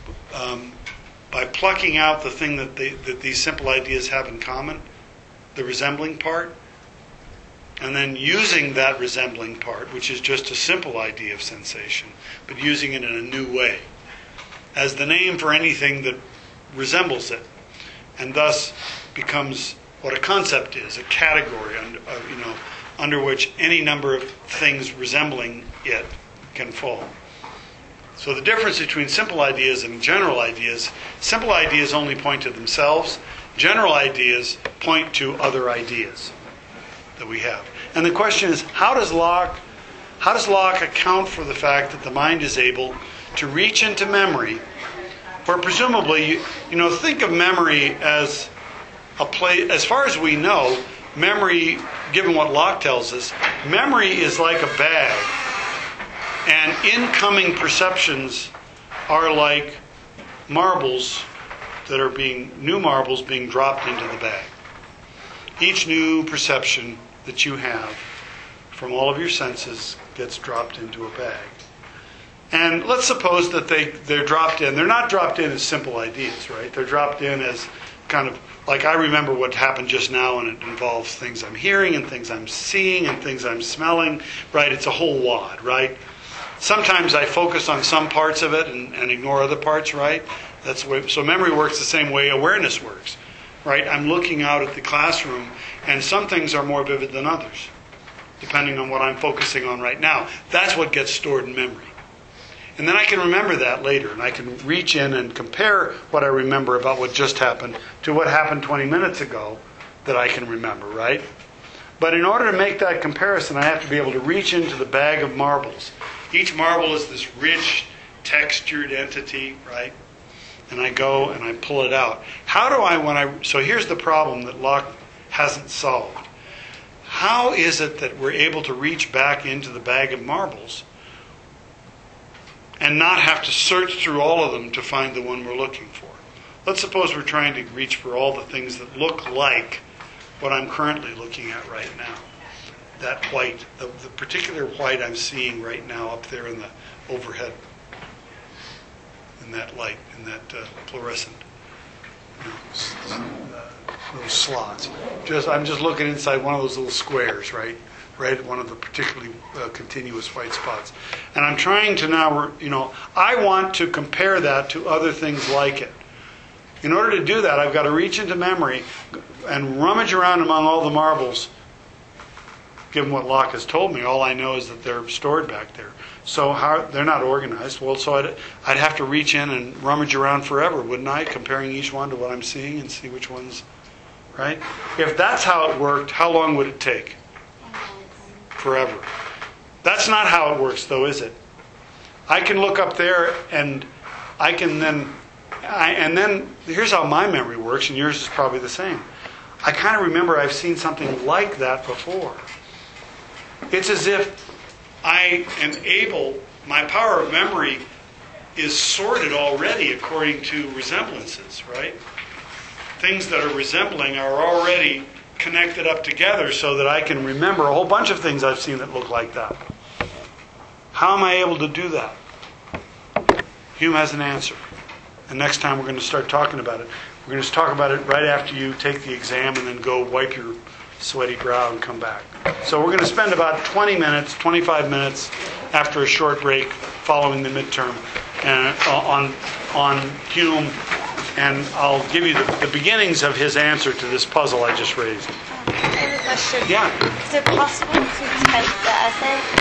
by plucking out the thing that these simple ideas have in common, the resembling part, and then using that resembling part, which is just a simple idea of sensation, but using it in a new way, as the name for anything that resembles it, and thus becomes what a concept is, a category under which any number of things resembling it can fall. So the difference between simple ideas and general ideas, simple ideas only point to themselves, general ideas point to other ideas that we have. And the question is, how does Locke account for the fact that the mind is able to reach into memory, where presumably, think of memory as a place, as far as we know, memory, given what Locke tells us, memory is like a bag, and incoming perceptions are like marbles new marbles being dropped into the bag. Each new perception that you have from all of your senses gets dropped into a bag. And let's suppose that they're dropped in. They're not dropped in as simple ideas, right? They're dropped in as kind of, like I remember what happened just now, and it involves things I'm hearing and things I'm seeing and things I'm smelling, right? It's a whole wad, right? Sometimes I focus on some parts of it and ignore other parts, right? That's the way, so memory works the same way awareness works, right? I'm looking out at the classroom, and some things are more vivid than others, depending on what I'm focusing on right now. That's what gets stored in memory. And then I can remember that later, and I can reach in and compare what I remember about what just happened to what happened 20 minutes ago that I can remember, right? But in order to make that comparison, I have to be able to reach into the bag of marbles. Each marble is this rich, textured entity, right? And I go and I pull it out. How do I, so here's the problem that Locke hasn't solved. How is it that we're able to reach back into the bag of marbles and not have to search through all of them to find the one we're looking for? Let's suppose we're trying to reach for all the things that look like what I'm currently looking at right now. That white, the particular white I'm seeing right now up there in the overhead, in that light, in that fluorescent, those slots. I'm just looking inside one of those little squares, right? Right at one of the particularly continuous white spots. And I'm trying to now, I want to compare that to other things like it. In order to do that, I've got to reach into memory and rummage around among all the marbles. Given what Locke has told me, all I know is that they're stored back there. So they're not organized. Well, so I'd have to reach in and rummage around forever, wouldn't I? Comparing each one to what I'm seeing and see which ones, right? If that's how it worked, how long would it take? Forever. That's not how it works, though, is it? I can look up there and I can then... and then here's how my memory works, and yours is probably the same. I kind of remember I've seen something like that before. It's as if I am able, my power of memory is sorted already according to resemblances, right? Things that are resembling are already connected up together so that I can remember a whole bunch of things I've seen that look like that. How am I able to do that? Hume has an answer. And next time we're going to start talking about it. We're going to talk about it right after you take the exam and then go wipe your sweaty brow and come back. So we're going to spend about 20 minutes, 25 minutes after a short break following the midterm on Hume, and I'll give you the beginnings of his answer to this puzzle I just raised. I have a question. Yeah. Is it possible to type the essay?